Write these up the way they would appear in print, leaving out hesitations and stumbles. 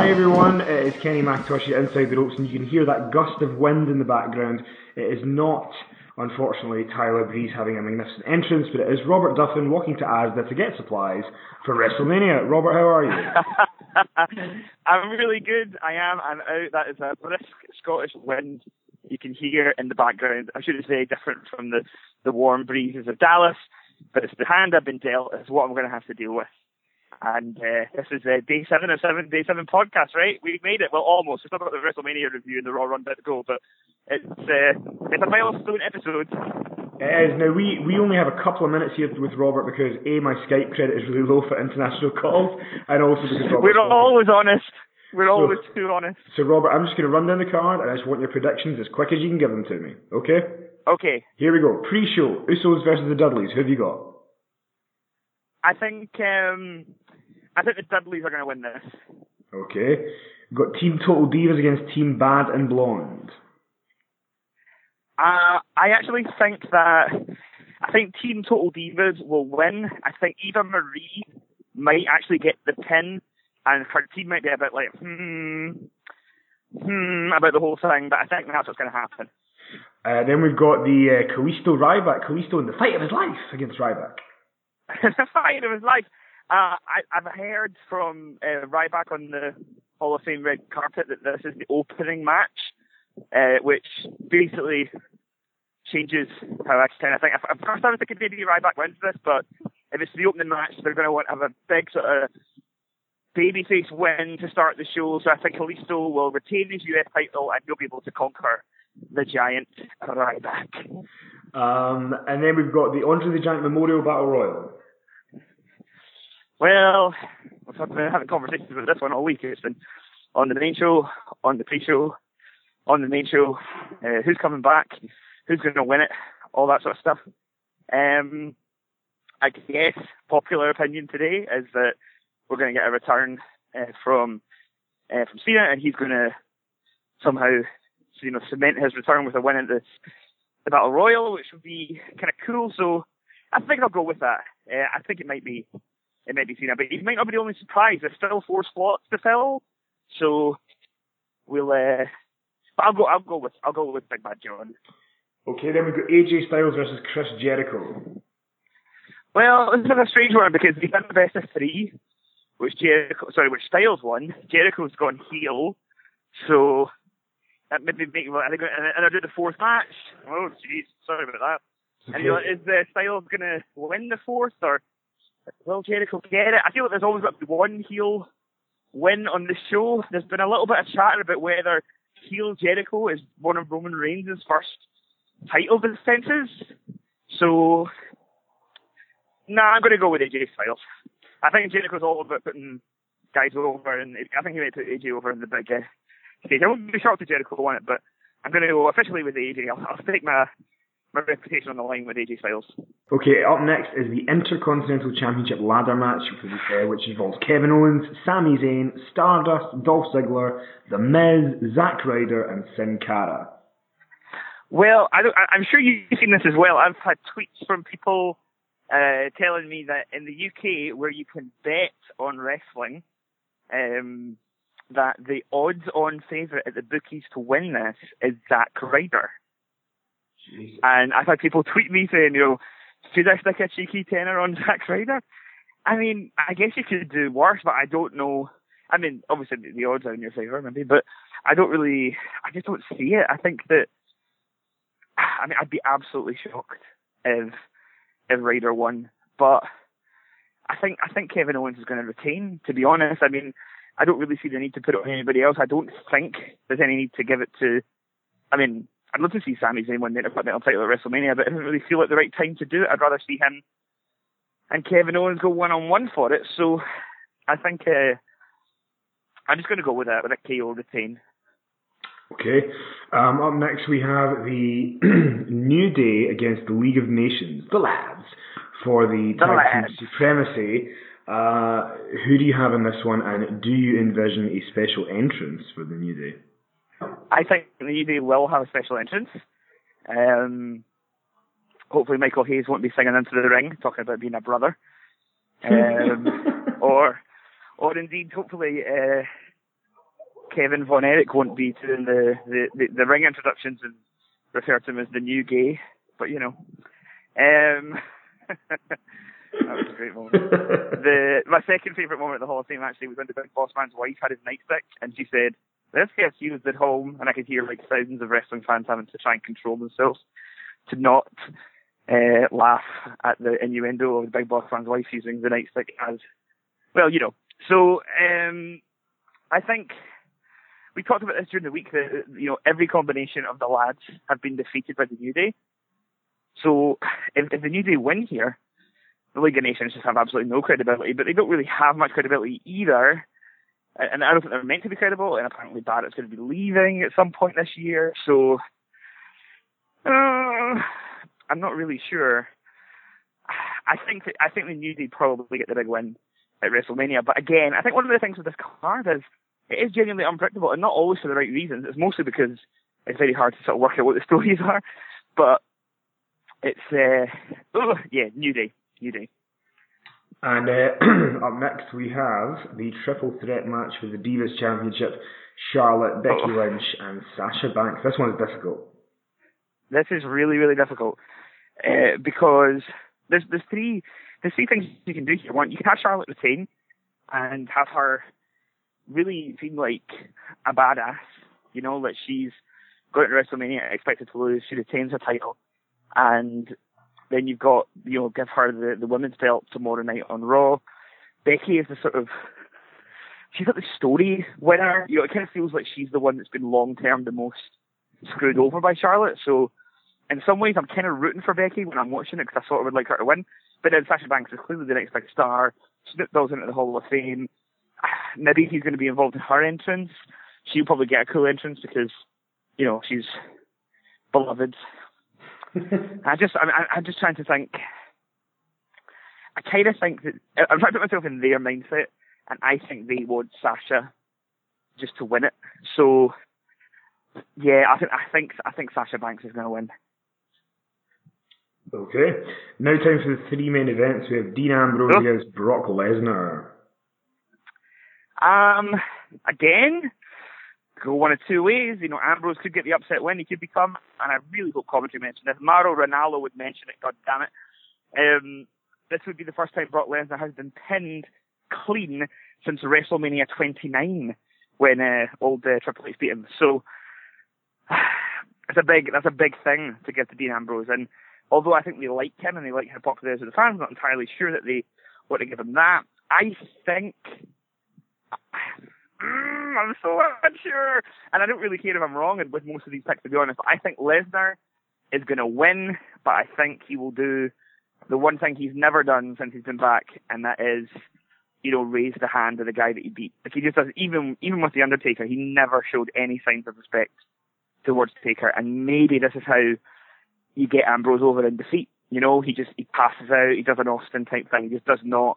Hi everyone, it is Kenny McIntosh at Inside the Ropes, and you can hear that gust of wind in the background. It is not, unfortunately, Tyler Breeze having a magnificent entrance, but it is Robert Duffin walking to Asda to get supplies for WrestleMania. Robert, how are you? I'm really good. I am. I'm out. That is a brisk Scottish wind you can hear in the background. I should say different from the warm breezes of Dallas, but it's the hand I've been dealt. It's what I'm going to have to deal with. And this is day 7 of day 7 podcast, right? We made it. Well, almost. We've still got the WrestleMania review and the Raw Rundown to go, but it's a milestone episode. It is. Now, we only have a couple of minutes here with Robert because, A, my Skype credit is really low for international calls, and also because We're always honest. We're always too honest. So, Robert, I'm just going to run down the card, and I just want your predictions as quick as you can give them to me, okay? Okay. Here we go. Pre-show, Usos versus the Dudleys. Who have you got? I think the Dudleys are going to win this. Okay. We've got Team Total Divas against Team Bad and Blonde. I actually think Team Total Divas will win. I think Eva Marie might actually get the pin, and her team might be a bit like, about the whole thing, but I think that's what's going to happen. Then we've got the Kalisto Ryback. Kalisto in the fight of his life against Ryback. The fight of his life. I've heard from Ryback on the Hall of Fame red carpet that this is the opening match, which basically changes how I kind of think. At first I was thinking maybe Ryback wins this, but if it's the opening match, they're going to want to have a big sort of babyface win to start the show. So I think Kalisto will retain his US title and he'll be able to conquer the Giant Ryback. And then we've got the Andre the Giant Memorial Battle Royal. Well, I've been having conversations with this one all week. It's been on the main show, on the pre-show, on the main show. Who's coming back? Who's going to win it? All that sort of stuff. I guess popular opinion today is that we're going to get a return from Cena, and he's going to somehow, cement his return with a win at the Battle Royal, which would be kind of cool. So I think I'll go with that. I think it might be Cena, but he might not be the only surprise. There's still 4 slots to fill, so we'll. But I'll go with Big Bad John. Okay, then we've got AJ Styles versus Chris Jericho. Well, this is a strange one because he's done the best of 3, which Styles won. Jericho's gone heel, so that maybe and I do the 4th match. Oh, jeez, sorry about that. Okay. And is Styles gonna win the 4th, or will Jericho get it? I feel like there's always got to be one heel win on the show. There's been a little bit of chatter about whether heel Jericho is one of Roman Reigns' first title defenses. So, I'm going to go with AJ Styles. I think Jericho's all about putting guys over, and I think he might put AJ over in the big stage. I won't be shocked if Jericho won it, but I'm going to go officially with AJ. I'll take my reputation on the line with AJ Styles. Okay, up next is the Intercontinental Championship ladder match, which involves Kevin Owens, Sami Zayn, Stardust, Dolph Ziggler, The Miz, Zack Ryder, and Sin Cara. Well, I'm sure you've seen this as well. I've had tweets from people telling me that in the UK, where you can bet on wrestling, that the odds-on favourite at the bookies to win this is Zack Ryder. Jeez. And I've had people tweet me saying, should I stick a cheeky tenner on Zack Ryder? I mean, I guess you could do worse, but I don't know. I mean, obviously the odds are in your favour, maybe, but I just don't see it. I think that, I'd be absolutely shocked if Ryder won, but I think Kevin Owens is going to retain, to be honest. I mean, I don't really see the need to put it on anybody else. I don't think there's any need to give it to, I'd love to see Sami Zayn win the Intercontinental title at WrestleMania, but it doesn't really feel like the right time to do it. I'd rather see him and Kevin Owens go one-on-one for it. So I think I'm just going to go with a KO retain. Okay. Up next we have the New Day against the League of Nations, the lads, for the Tag Team Supremacy. Who do you have in this one, and do you envision a special entrance for the New Day? I think the New Day will have a special entrance. Hopefully Michael Hayes won't be singing into the ring, talking about being a brother. Or indeed, hopefully Kevin Von Erich won't be doing the ring introductions and refer to him as the new gay, but you know. That was a great moment. My second favourite moment of the Hall of Fame actually was when the Big Boss Man's wife had his nightstick and she said, "This gets used at home," and I could hear like thousands of wrestling fans having to try and control themselves to not laugh at the innuendo of the Big Boss Man's wife using the nightstick as well, you know. So I think we talked about this during the week that, you know, every combination of the lads have been defeated by the New Day. So if the New Day win here, the League of Nations just have absolutely no credibility, but they don't really have much credibility either. And I don't think they're meant to be credible, and apparently Barrett's going to be leaving at some point this year, so I'm not really sure. I think the New Day probably get the big win at WrestleMania, but again, I think one of the things with this card is it is genuinely unpredictable, and not always for the right reasons. It's mostly because it's very hard to sort of work out what the stories are, but it's, New Day. And up next we have the triple threat match for the Divas Championship: Charlotte, Becky Lynch, and Sasha Banks. This one's difficult. This is really, really difficult because there's three things you can do here. One, you can have Charlotte retain and have her really seem like a badass. You know, that she's going to WrestleMania expected to lose. She retains her title, and then you've got, you know, give her the women's belt tomorrow night on Raw. Becky is the sort of, she's like the story winner. You know, it kind of feels like she's the one that's been long term the most screwed over by Charlotte. So in some ways, I'm kind of rooting for Becky when I'm watching it because I sort of would like her to win. But then Sasha Banks is clearly the next big star. Snoop Dogg's into the Hall of Fame. Maybe he's going to be involved in her entrance. She'll probably get a cool entrance because, you know, she's beloved. I'm just trying to think. I kind of think that I'm trying to put myself in their mindset, and I think they want Sasha just to win it. So, yeah, I think Sasha Banks is going to win. Okay, now time for the three main events. We have Dean Ambrose against Brock Lesnar. Again, go one of two ways. You know, Ambrose could get the upset win. He could become, and I really hope commentary mentioned this, Mauro Ranallo would mention it, god damn it. This would be the first time Brock Lesnar has been pinned clean since WrestleMania 29 when old Triple H beat him. So that's a big thing to give to Dean Ambrose. And although I think they like him and they like how popular he is with the fans, I'm not entirely sure that they want to give him that. I think I'm so unsure, and I don't really care if I'm wrong with most of these picks, to be honest. But I think Lesnar is going to win, but I think he will do the one thing he's never done since he's been back, and that is, you know, raise the hand of the guy that he beat. Like, he just does, even with The Undertaker, he never showed any signs of respect towards Taker, and maybe this is how you get Ambrose over in defeat. You know, he passes out, he does an Austin type thing, he just does not,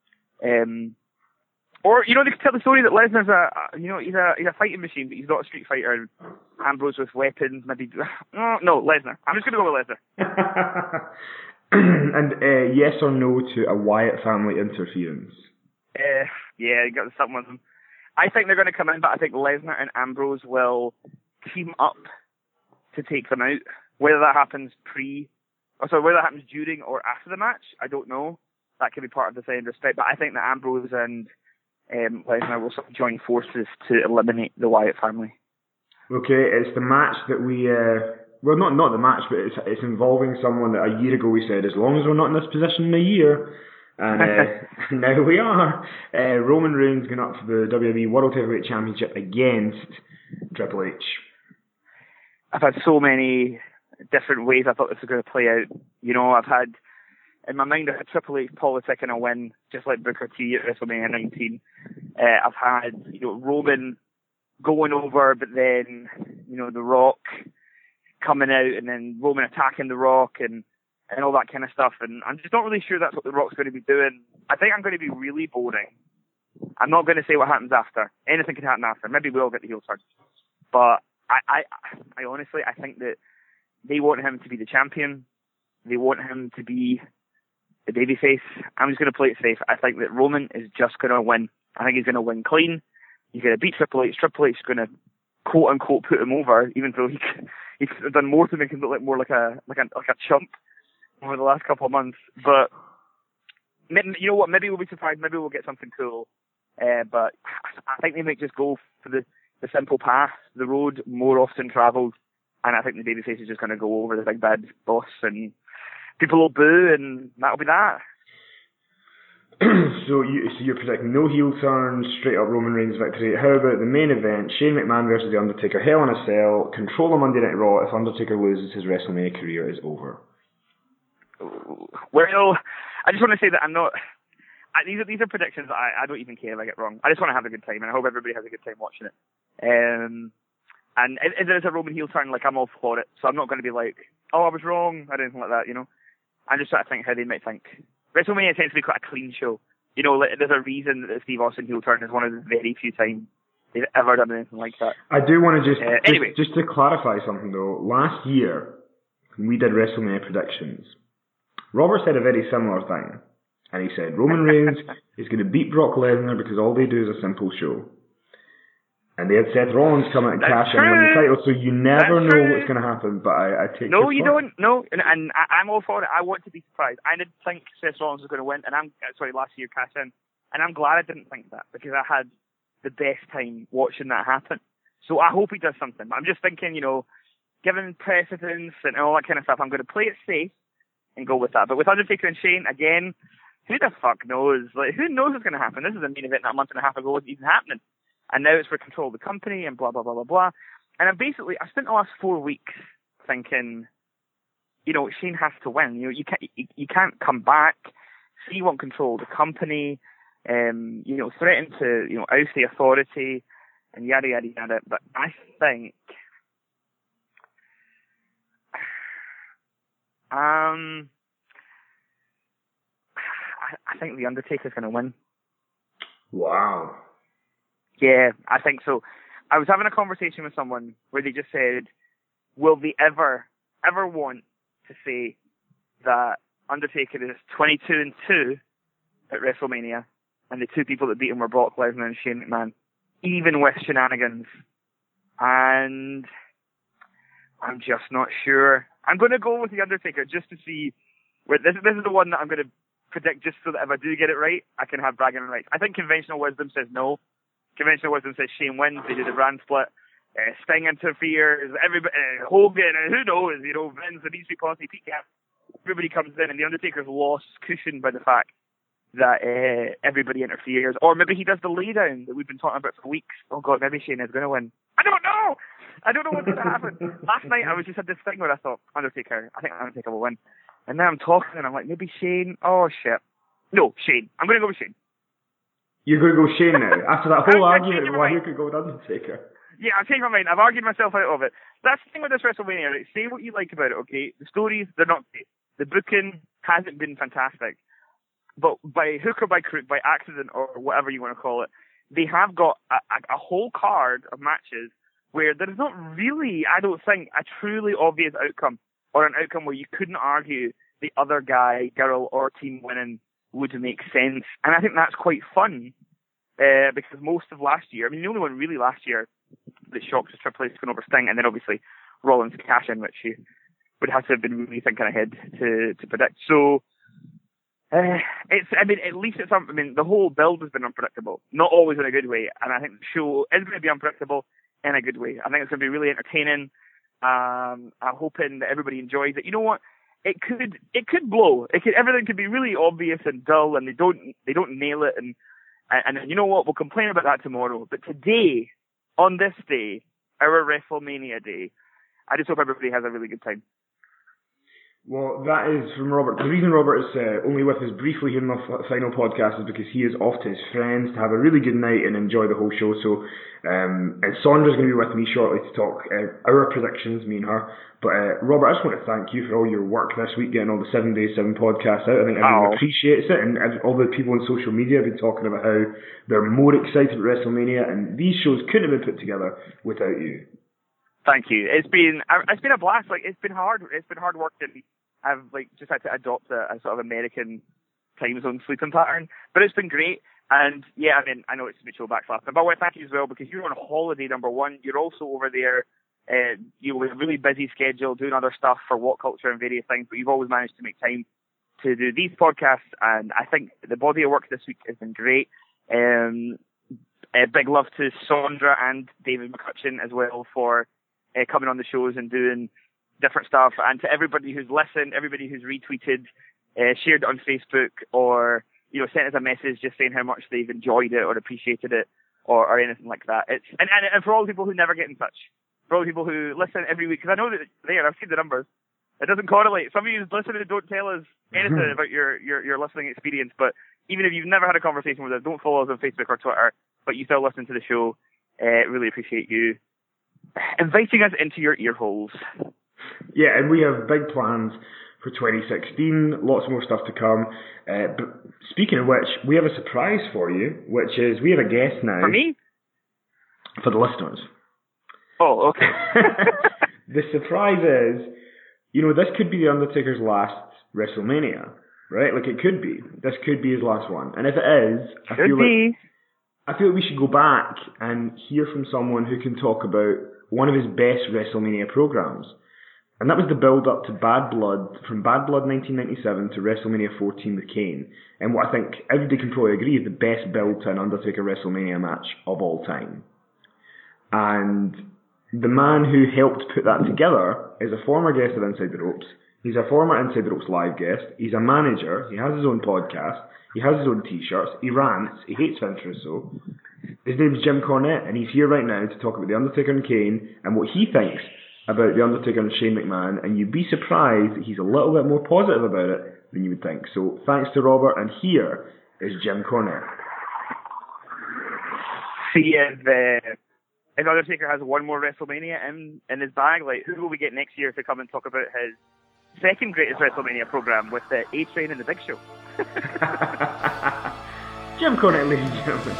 or, you know, they could tell the story that Lesnar's he's a fighting machine, but he's not a street fighter. Ambrose with weapons, maybe. No, Lesnar. I'm just going to go with Lesnar. And yes or no to a Wyatt family interference? Yeah, you got something with them. I think they're going to come in, but I think Lesnar and Ambrose will team up to take them out. Whether that happens whether that happens during or after the match, I don't know. That could be part of the same respect, but I think that Ambrose and Lesnar will sort of join forces to eliminate the Wyatt family. Okay, it's the match that we, well, not the match, but it's involving someone that a year ago we said, as long as we're not in this position in a year, and now we are. Roman Reigns going up for the WWE World Heavyweight Championship against Triple H. I've had so many different ways I thought this was going to play out. You know, I've had, in my mind, I had Triple H politicking a win, just like Booker T at WrestleMania 19. I've had, you know, Roman going over, but then, you know, The Rock coming out, and then Roman attacking The Rock, and all that kind of stuff. And I'm just not really sure that's what The Rock's going to be doing. I think I'm going to be really boring. I'm not going to say what happens after. Anything can happen after. Maybe we'll get the heel turn. But I honestly, I think that they want him to be the champion. They want him to be the babyface. I'm just going to play it safe. I think that Roman is just going to win. I think he's going to win clean. He's going to beat Triple H. Triple H is going to quote unquote put him over, even though he's done more to make him look more like a chump over the last couple of months. But you know what? Maybe we'll be surprised. Maybe we'll get something cool. But I think they might just go for the simple path, the road more often travelled, and I think the babyface is just going to go over the big bad boss, and people will boo, and that'll be that. So you're predicting no heel turn, straight up Roman Reigns victory. How about the main event, Shane McMahon versus The Undertaker, Hell in a Cell, control of Monday Night Raw. If Undertaker loses, his WrestleMania career is over. Well, I just want to say that I'm not... These are predictions that I don't even care if I get wrong. I just want to have a good time, and I hope everybody has a good time watching it. And if there's a Roman heel turn, like, I'm all for it. So I'm not going to be like, oh, I was wrong, or anything like that, you know. I'm just trying to think how they might think. WrestleMania tends to be quite a clean show. You know, like, there's a reason that the Steve Austin heel turn is one of the very few times they've ever done anything like that. I do want to anyway. just to clarify something, though. Last year, when we did WrestleMania predictions, Robert said a very similar thing. And he said, Roman Reigns is going to beat Brock Lesnar because all they do is a simple show. And they had Seth Rollins come out and cash in and win the title, so you never know what's going to happen, but I take No, you don't. No, and I'm all for it. I want to be surprised. I didn't think Seth Rollins was going to win, and last year cash in, and I'm glad I didn't think that, because I had the best time watching that happen. So I hope he does something. I'm just thinking, you know, given precedence and all that kind of stuff, I'm going to play it safe and go with that. But with Undertaker and Shane, again, who the fuck knows? Like, who knows what's going to happen? This is a main event that a month and a half ago wasn't even happening. And now it's for control of the company and blah, blah, blah, blah, blah. And I spent the last 4 weeks thinking, you know, Shane has to win. You know, you can't come back. He won't control the company, you know, threaten to, you know, oust the authority and yada, yada, yada. But I think, I think The Undertaker's going to win. Wow. Yeah, I think so. I was having a conversation with someone where they just said, will they ever want to say that Undertaker is 22-2 at WrestleMania, and the two people that beat him were Brock Lesnar and Shane McMahon, even with shenanigans? And I'm just not sure. I'm going to go with The Undertaker just to see. This is the one that I'm going to predict, just so that if I do get it right, I can have bragging rights. I think conventional wisdom says no. Conventional wisdom says Shane wins. They do the brand split. Sting interferes. Everybody, Hogan, who knows? You know, Vince, the DC Posse, Pete Gas. Everybody comes in, and The Undertaker's loss cushioned by the fact that everybody interferes. Or maybe he does the laydown that we've been talking about for weeks. Oh God, maybe Shane is going to win. I don't know what's going to happen. Last night I just had this thing where I thought, Undertaker, I think Undertaker will win. And now I'm talking and I'm like, maybe Shane. Oh shit. No, Shane. I'm going to go with Shane. You're going to go Shane now? After that whole argument, why you could go with Undertaker? Yeah, I'll change my mind. I've argued myself out of it. That's the thing with this WrestleMania, right? Say what you like about it, okay? The stories, they're not great. The booking hasn't been fantastic. But by hook or by crook, by accident or whatever you want to call it, they have got a whole card of matches where there's not really, I don't think, a truly obvious outcome, or an outcome where you couldn't argue the other guy, girl, or team winning would make sense. And I think that's quite fun, because most of last year, I mean, the only one really last year that shocked was Triple H going over Sting, and then obviously Rollins cash in, which you would have to have been really thinking ahead to predict. So, at least it's something. I mean, the whole build has been unpredictable, not always in a good way, and I think the show is going to be unpredictable in a good way. I think it's going to be really entertaining. I'm hoping that everybody enjoys it. You know what? It could blow. Everything could be really obvious and dull, and they don't nail it. And you know what? We'll complain about that tomorrow. But today, on this day, our WrestleMania day, I just hope everybody has a really good time. Well, that is from Robert. The reason Robert is only with us briefly here in the final podcast is because he is off to his friends to have a really good night and enjoy the whole show. So, and Sondra's going to be with me shortly to talk our predictions, me and her. But Robert, I just want to thank you for all your work this week, getting all the 7 Days 7 podcasts out. I think everyone appreciates it, and all the people on social media have been talking about how they're more excited about WrestleMania, and these shows couldn't have been put together without you. Thank you. It's been a blast. Like, it's been hard. It's been hard work. I've just had to adopt a sort of American time zone sleeping pattern, but it's been great. And yeah, I mean, I know it's mutual backslapping, but I want to thank you as well because you're on holiday, number one. You're also over there, with a really busy schedule, doing other stuff for What Culture and various things, but you've always managed to make time to do these podcasts, and I think the body of work this week has been great. A big love to Sondra and David McCutcheon as well for coming on the shows and doing different stuff, and to everybody who's listened, everybody who's retweeted, shared it on Facebook, or sent us a message just saying how much they've enjoyed it or appreciated it or anything like that. It's and for all the people who never get in touch, for all the people who listen every week, because I know that I've seen the numbers. It doesn't correlate. Some of you listening don't tell us anything about your listening experience, but even if you've never had a conversation with us, don't follow us on Facebook or Twitter, but you still listen to the show. Really appreciate you inviting us into your ear holes. Yeah, and we have big plans for 2016, lots more stuff to come. But speaking of which, we have a surprise for you, which is we have a guest now. For me? For the listeners. Oh, okay. The surprise is, this could be The Undertaker's last WrestleMania, right? Like, it could be. This could be his last one. And if it is, I feel like we should go back and hear from someone who can talk about one of his best WrestleMania programs. And that was the build-up to Bad Blood, from Bad Blood 1997 to WrestleMania 14 with Kane. And what I think everybody can probably agree is the best build to an Undertaker WrestleMania match of all time. And the man who helped put that together is a former guest of Inside the Ropes. He's a former Inside the Ropes live guest. He's a manager. He has his own podcast. He has his own t-shirts. He rants. He hates Vince Russo. His name's Jim Cornette, and he's here right now to talk about The Undertaker and Kane and what he thinks about The Undertaker and Shane McMahon, and you'd be surprised that he's a little bit more positive about it than you would think. So thanks to Robert, and here is Jim Cornette. See if Undertaker has one more WrestleMania in his bag, like, who will we get next year to come and talk about his second greatest WrestleMania program with the A-Train and the Big Show? Jim Cornette, ladies and gentlemen.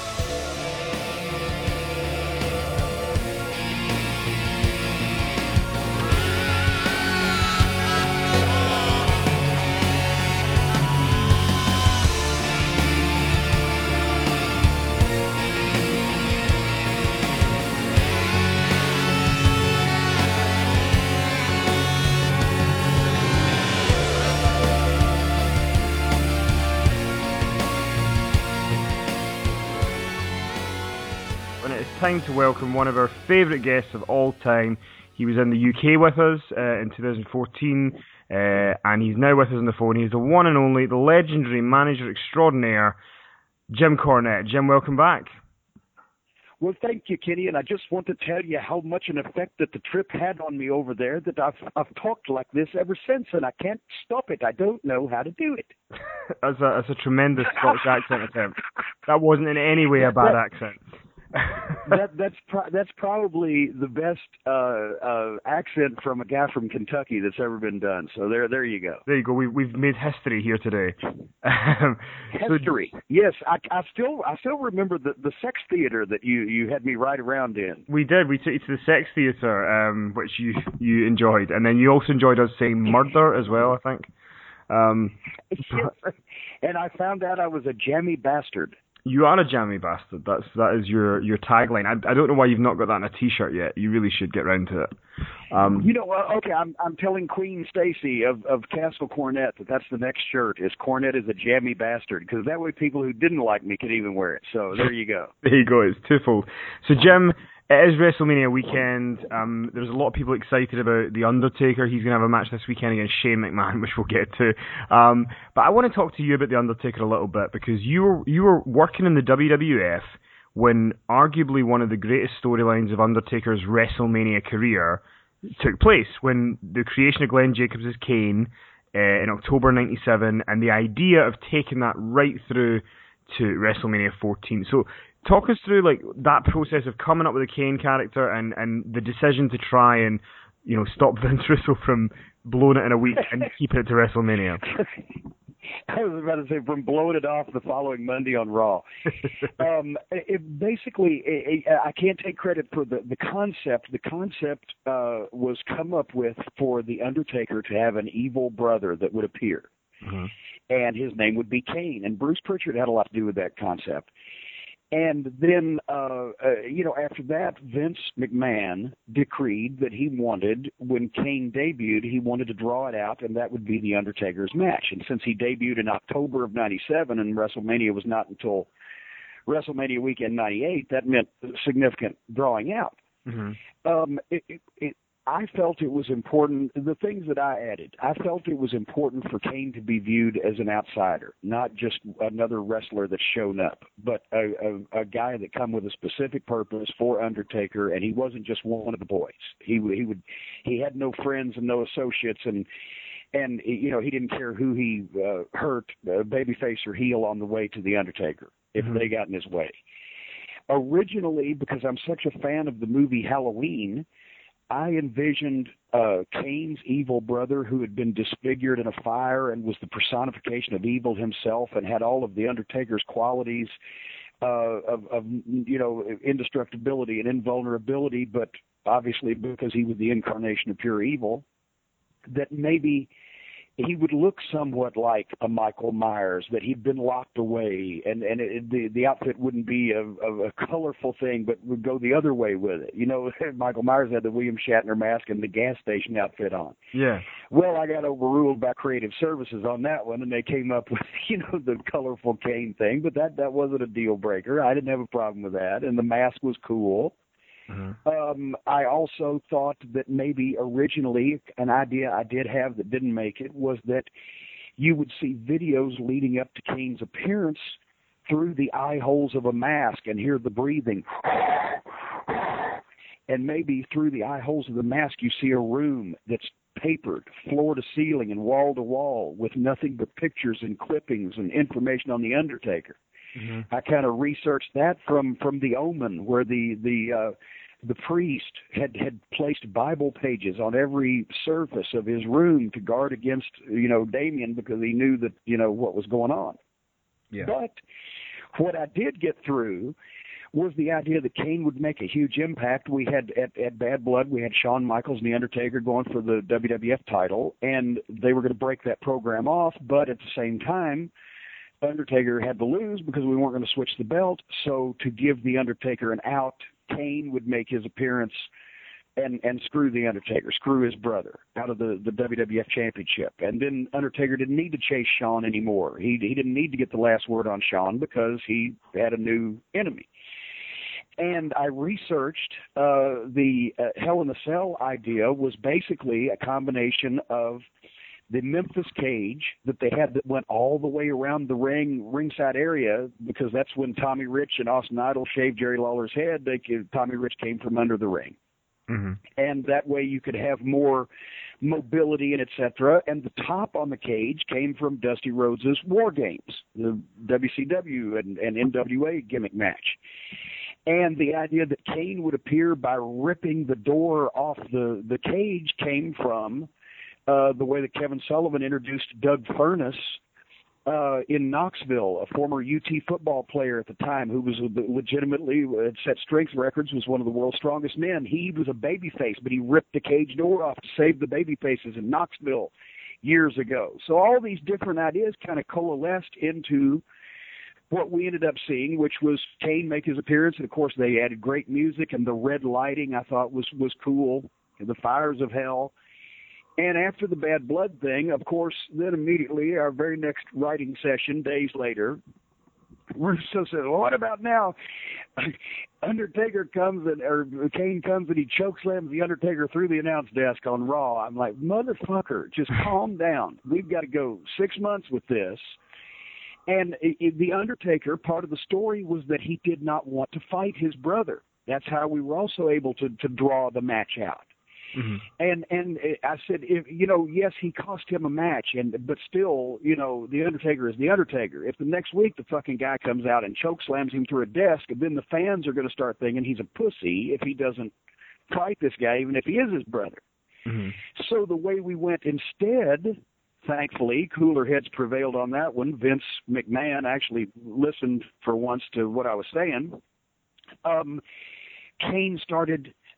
Time to welcome one of our favourite guests of all time. He was in the UK with us in 2014, and he's now with us on the phone. He's the one and only, the legendary manager extraordinaire, Jim Cornette. Jim, welcome back. Well, thank you, Kenny, and I just want to tell you how much an effect that the trip had on me over there, that I've talked like this ever since, and I can't stop it. I don't know how to do it. That's a tremendous Scottish accent attempt. That wasn't in any way a bad accent. That's probably the best accent from a guy from Kentucky that's ever been done. So there you go. There you go. We've made history here today. History. Yes, I still remember the Sex Theater that you had me ride around in. We did. We took you to the Sex Theater, which you enjoyed, and then you also enjoyed us saying murder as well, I think. Yes. And I found out I was a jammy bastard. You are a jammy bastard. That is your tagline. I don't know why you've not got that in a t-shirt yet. You really should get round to it. Okay, I'm telling Queen Stacy of Castle Cornette that's the next shirt, is Cornette is a jammy bastard, because that way people who didn't like me could even wear it. So there you go. There you go. It's twofold. So Jim, it is WrestleMania weekend. There's a lot of people excited about The Undertaker. He's going to have a match this weekend against Shane McMahon, which we'll get to. But I want to talk to you about The Undertaker a little bit, because you were working in the WWF when arguably one of the greatest storylines of Undertaker's WrestleMania career took place, when the creation of Glenn Jacobs as Kane in October 97, and the idea of taking that right through to WrestleMania 14. So talk us through that process of coming up with a Kane character and the decision to try and stop Vince Russo from blowing it in a week and keeping it to WrestleMania. I was about to say, from blowing it off the following Monday on Raw. Basically, I can't take credit for the concept. The concept was come up with for The Undertaker to have an evil brother that would appear. and his name would be Kane. And Bruce Pritchard had a lot to do with that concept. And then, after that, Vince McMahon decreed that he wanted, when Kane debuted, he wanted to draw it out, and that would be The Undertaker's match. And since he debuted in October of 97 and WrestleMania was not until WrestleMania weekend 98, that meant significant drawing out. I felt it was important, the things that I added, I felt it was important for Kane to be viewed as an outsider, not just another wrestler that's shown up, but a guy that come with a specific purpose for Undertaker, and he wasn't just one of the boys. He had no friends and no associates, and he didn't care who he hurt, babyface or heel, on the way to the Undertaker, if they got in his way. Originally, because I'm such a fan of the movie Halloween, I envisioned Kane's evil brother, who had been disfigured in a fire and was the personification of evil himself and had all of the Undertaker's qualities of indestructibility and invulnerability, but obviously because he was the incarnation of pure evil, that maybe he would look somewhat like a Michael Myers, that he'd been locked away, and the outfit wouldn't be a colorful thing, but would go the other way with it. Michael Myers had the William Shatner mask and the gas station outfit on. Yeah. Well, I got overruled by creative services on that one, and they came up with, the colorful Kane thing, but that wasn't a deal breaker. I didn't have a problem with that, and the mask was cool. I also thought that maybe originally an idea I did have that didn't make it was that you would see videos leading up to Kane's appearance through the eye holes of a mask and hear the breathing. And maybe through the eye holes of the mask you see a room that's papered floor to ceiling and wall to wall with nothing but pictures and clippings and information on the Undertaker. I kind of researched that from The Omen, where the priest had placed Bible pages on every surface of his room to guard against, Damien, because he knew that, what was going on. Yeah. But what I did get through was the idea that Kane would make a huge impact. We had, at Bad Blood, we had Shawn Michaels and The Undertaker going for the WWF title, and they were going to break that program off, but at the same time, Undertaker had to lose because we weren't going to switch the belt. So to give the Undertaker an out, Kane would make his appearance and screw the Undertaker, screw his brother out of the WWF Championship. And then Undertaker didn't need to chase Shawn anymore. He didn't need to get the last word on Shawn because he had a new enemy. And I researched the Hell in a Cell idea was basically a combination of the Memphis cage that they had that went all the way around the ringside area, because that's when Tommy Rich and Austin Idol shaved Jerry Lawler's head. Tommy Rich came from under the ring. And that way you could have more mobility and et cetera. And the top on the cage came from Dusty Rhodes' War Games, the WCW and NWA gimmick match. And the idea that Kane would appear by ripping the door off the cage came from the way that Kevin Sullivan introduced Doug Furness in Knoxville, a former UT football player at the time who was legitimately had set strength records, was one of the world's strongest men. He was a babyface, but he ripped the cage door off to save the babyfaces in Knoxville years ago. So all these different ideas kind of coalesced into what we ended up seeing, which was Kane make his appearance, and of course they added great music, and the red lighting I thought was cool, the fires of hell. And after the Bad Blood thing, of course, then immediately our very next writing session, days later, Russo said, well, what about now? Undertaker comes or Kane comes and he chokeslams the Undertaker through the announce desk on Raw. I'm like, motherfucker, just calm down. We've got to go 6 months with this. And the Undertaker, part of the story was that he did not want to fight his brother. That's how we were also able to draw the match out. And I said, yes, he cost him a match, but still, the Undertaker is the Undertaker. If the next week the fucking guy comes out and chokeslams him through a desk, then the fans are going to start thinking he's a pussy if he doesn't fight this guy, even if he is his brother. So the way we went instead, thankfully, cooler heads prevailed on that one. Vince McMahon actually listened for once to what I was saying. Kane started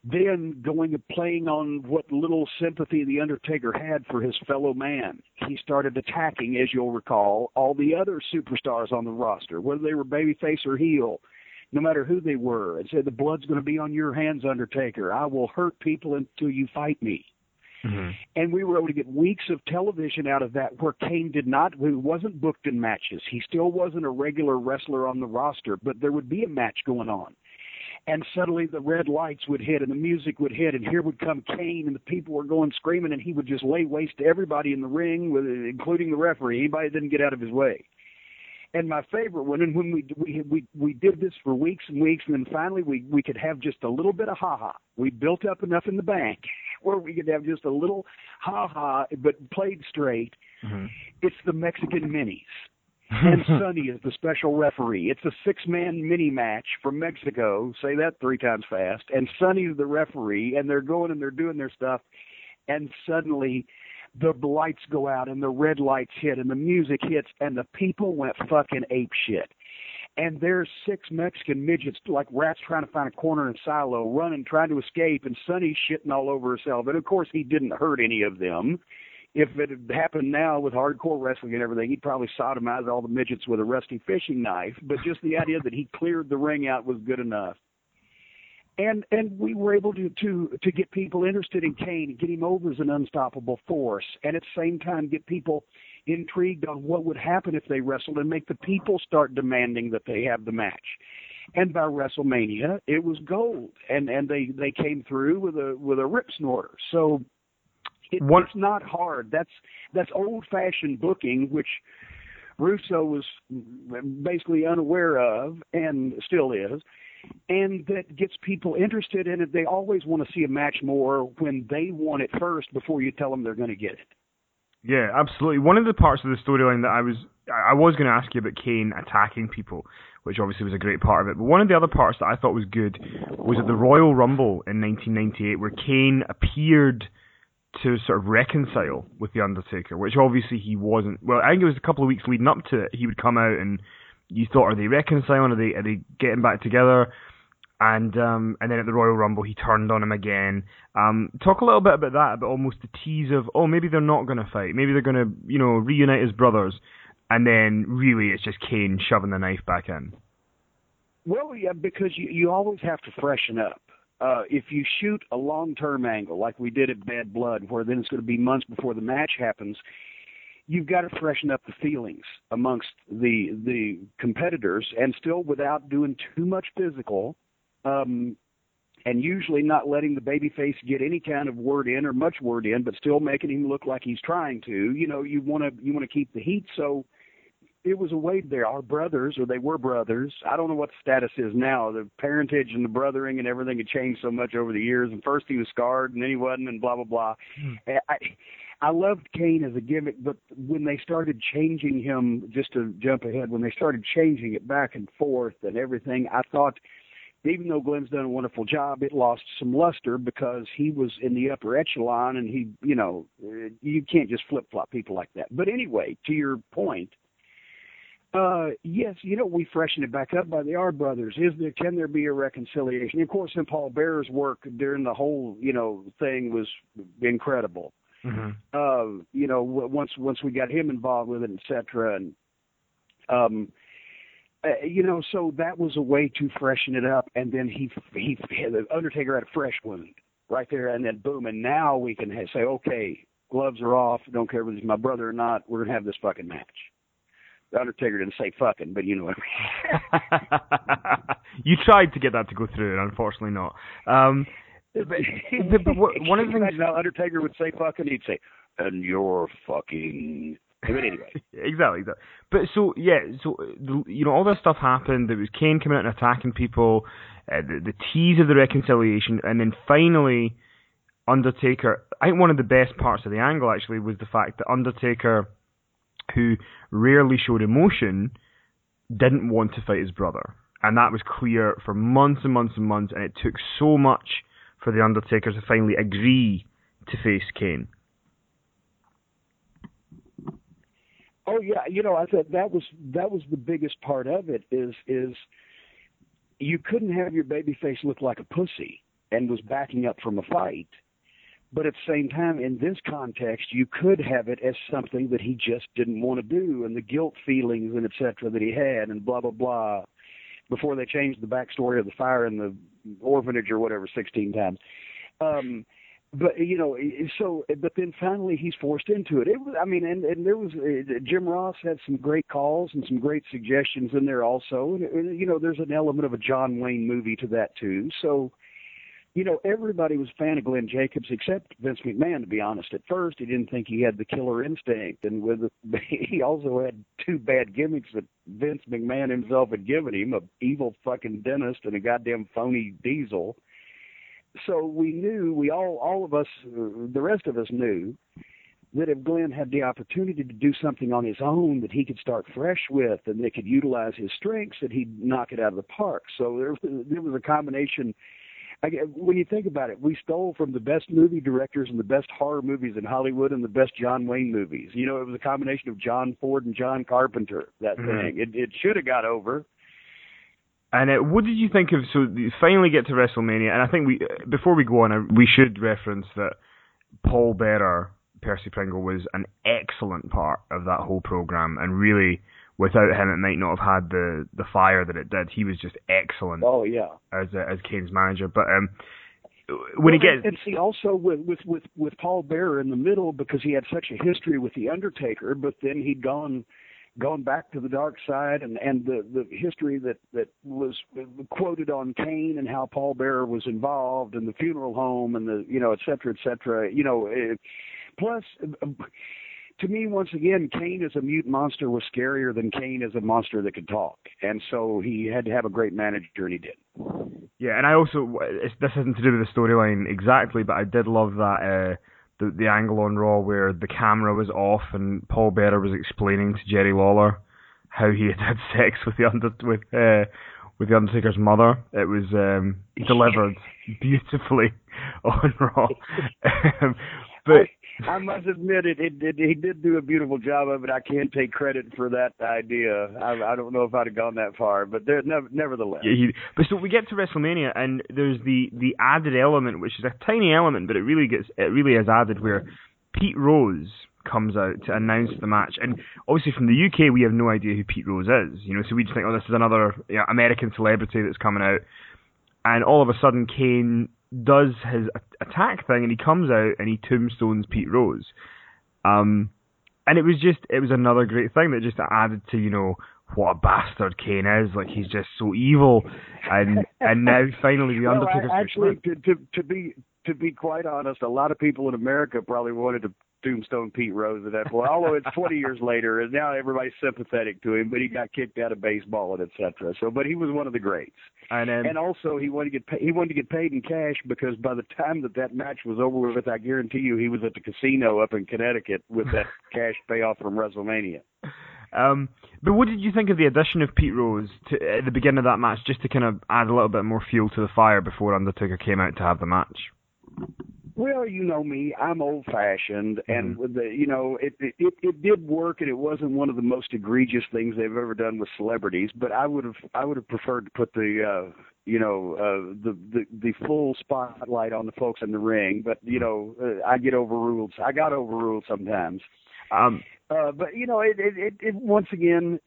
then going and playing on what little sympathy the Undertaker had for his fellow man. He started attacking, as you'll recall, all the other superstars on the roster, whether they were babyface or heel, no matter who they were, and said, the blood's going to be on your hands, Undertaker. I will hurt people until you fight me. Mm-hmm. And we were able to get weeks of television out of that where Kane wasn't booked in matches. He still wasn't a regular wrestler on the roster, but there would be a match going on. And suddenly the red lights would hit and the music would hit, and here would come Kane, and the people were going screaming, and he would just lay waste to everybody in the ring, including the referee. Anybody didn't get out of his way. And my favorite one, and when we did this for weeks and weeks, and then finally we could have just a little bit of ha-ha. We built up enough in the bank where we could have just a little ha-ha, but played straight. Mm-hmm. It's the Mexican Minis. And Sonny is the special referee. It's a 6-man mini match from Mexico. Say that 3 times fast. And Sonny's the referee, and they're going and they're doing their stuff. And suddenly the lights go out and the red lights hit and the music hits and the people went fucking ape shit. And there's 6 Mexican midgets like rats trying to find a corner in a silo, running, trying to escape, and Sonny's shitting all over herself. And of course he didn't hurt any of them. If it had happened now with hardcore wrestling and everything, he'd probably sodomize all the midgets with a rusty fishing knife. But just the idea that he cleared the ring out was good enough. And we were able to get people interested in Kane and get him over as an unstoppable force, and at the same time get people intrigued on what would happen if they wrestled and make the people start demanding that they have the match. And by WrestleMania, it was gold, and they came through with a rip snorter. So it's not hard. That's old-fashioned booking, which Russo was basically unaware of and still is, and that gets people interested in it. They always want to see a match more when they want it first before you tell them they're going to get it. Yeah, absolutely. One of the parts of the storyline that I was going to ask you about Kane attacking people, which obviously was a great part of it, but one of the other parts that I thought was good was at the Royal Rumble in 1998, where Kane appeared to sort of reconcile with The Undertaker, which obviously he wasn't. Well, I think it was a couple of weeks leading up to it, he would come out and you thought, are they reconciling? Are they getting back together? And then at the Royal Rumble, he turned on him again. Talk a little bit about that, about almost the tease of, maybe they're not going to fight. Maybe they're going to, reunite as brothers. And then really it's just Kane shoving the knife back in. Well, yeah, because you always have to freshen up. If you shoot a long-term angle, like we did at Bad Blood, where then it's going to be months before the match happens, you've got to freshen up the feelings amongst the competitors, and still without doing too much physical, and usually not letting the babyface get any kind of word in or much word in, but still making him look like he's trying to. You want to keep the heat. So it was a way there. Our brothers, or they were brothers. I don't know what the status is now. The parentage and the brothering and everything had changed so much over the years. And first he was scarred, and then he wasn't, and blah blah blah. I loved Kane as a gimmick, but when they started changing him, just to jump ahead, when they started changing it back and forth and everything, I thought, even though Glenn's done a wonderful job, it lost some luster because he was in the upper echelon, and he, you can't just flip-flop people like that. But anyway, to your point, yes, we freshen it back up by the R brothers. Can there be a reconciliation? Of course, and Paul Bearer's work during the whole, thing was incredible. Mm-hmm. Once we got him involved with it, et cetera, and so that was a way to freshen it up. And then the Undertaker had a fresh wound right there, and then boom, and now we can say, okay, gloves are off. Don't care whether he's my brother or not. We're gonna have this fucking match. The Undertaker didn't say fucking, but you know what I mean. You tried to get that to go through, and unfortunately not. But one of the things now Undertaker would say fucking, he'd say, and you're fucking. But anyway, exactly. But all this stuff happened. There was Kane coming out and attacking people, the tease of the reconciliation, and then finally Undertaker. I think one of the best parts of the angle actually was the fact that Undertaker, who rarely showed emotion, didn't want to fight his brother, and that was clear for months and months and months. And it took so much for the Undertaker to finally agree to face Kane. Oh yeah, I thought that was the biggest part of it is you couldn't have your babyface look like a pussy. and was backing up from a fight. But at the same time, in this context, you could have it as something that he just didn't want to do, and the guilt feelings and et cetera that he had, and blah, blah, blah, before they changed the backstory of the fire in the orphanage or whatever 16 times. But, but then finally he's forced into it. And there was, Jim Ross had some great calls and some great suggestions in there also. And, there's an element of a John Wayne movie to that too. So, everybody was a fan of Glenn Jacobs except Vince McMahon, to be honest. At first, he didn't think he had the killer instinct. And he also had two bad gimmicks that Vince McMahon himself had given him, an evil fucking dentist and a goddamn phony diesel. So we knew, all of us, the rest of us knew, that if Glenn had the opportunity to do something on his own that he could start fresh with and that could utilize his strengths, that he'd knock it out of the park. So there was a combination. When you think about it, we stole from the best movie directors and the best horror movies in Hollywood and the best John Wayne movies. It was a combination of John Ford and John Carpenter, that thing. It should have got over. And what did you think of, so you finally get to WrestleMania, and I think before we go on, we should reference that Paul Bearer, Percy Pringle, was an excellent part of that whole program, and really, without him, it might not have had the fire that it did. He was just excellent. Oh yeah, as Kane's manager. But when he gets, and see also with Paul Bearer in the middle, because he had such a history with the Undertaker, but then he'd gone back to the dark side, and the history that was quoted on Kane and how Paul Bearer was involved in the funeral home and the et cetera, et cetera. Plus. To me, once again, Kane as a mute monster was scarier than Kane as a monster that could talk. And so he had to have a great manager, and he did. Yeah, and I also, this isn't to do with the storyline exactly, but I did love that the angle on Raw where the camera was off and Paul Bearer was explaining to Jerry Lawler how he had sex with the Undertaker's mother. It was delivered beautifully on Raw. But I must admit, he did do a beautiful job of it. I can't take credit for that idea. I don't know if I'd have gone that far, but nevertheless. Yeah, but so we get to WrestleMania, and there's the added element, which is a tiny element, but it really is added, where Pete Rose comes out to announce the match. And obviously from the UK, we have no idea who Pete Rose is. So we just think, this is another American celebrity that's coming out. And all of a sudden, Kane does his attack thing, and he comes out and he tombstones Pete Rose. And it was another great thing that just added to, what a bastard Kane is. Like, he's just so evil. And now finally the Undertaker's actually, to be quite honest, a lot of people in America probably wanted to tombstone Pete Rose at that point. Although it's 20 years later, and now everybody's sympathetic to him, but he got kicked out of baseball and etc. So, but he was one of the greats. And also he wanted to get paid in cash, because by the time that match was over with, I guarantee you he was at the casino up in Connecticut with that cash payoff from WrestleMania. But what did you think of the addition of Pete Rose at the beginning of that match, just to kind of add a little bit more fuel to the fire before Undertaker came out to have the match? Well, you know me, I'm old-fashioned, and it did work, and it wasn't one of the most egregious things they've ever done with celebrities. But I would have preferred to put the full spotlight on the folks in the ring. But I got overruled sometimes. But it once again.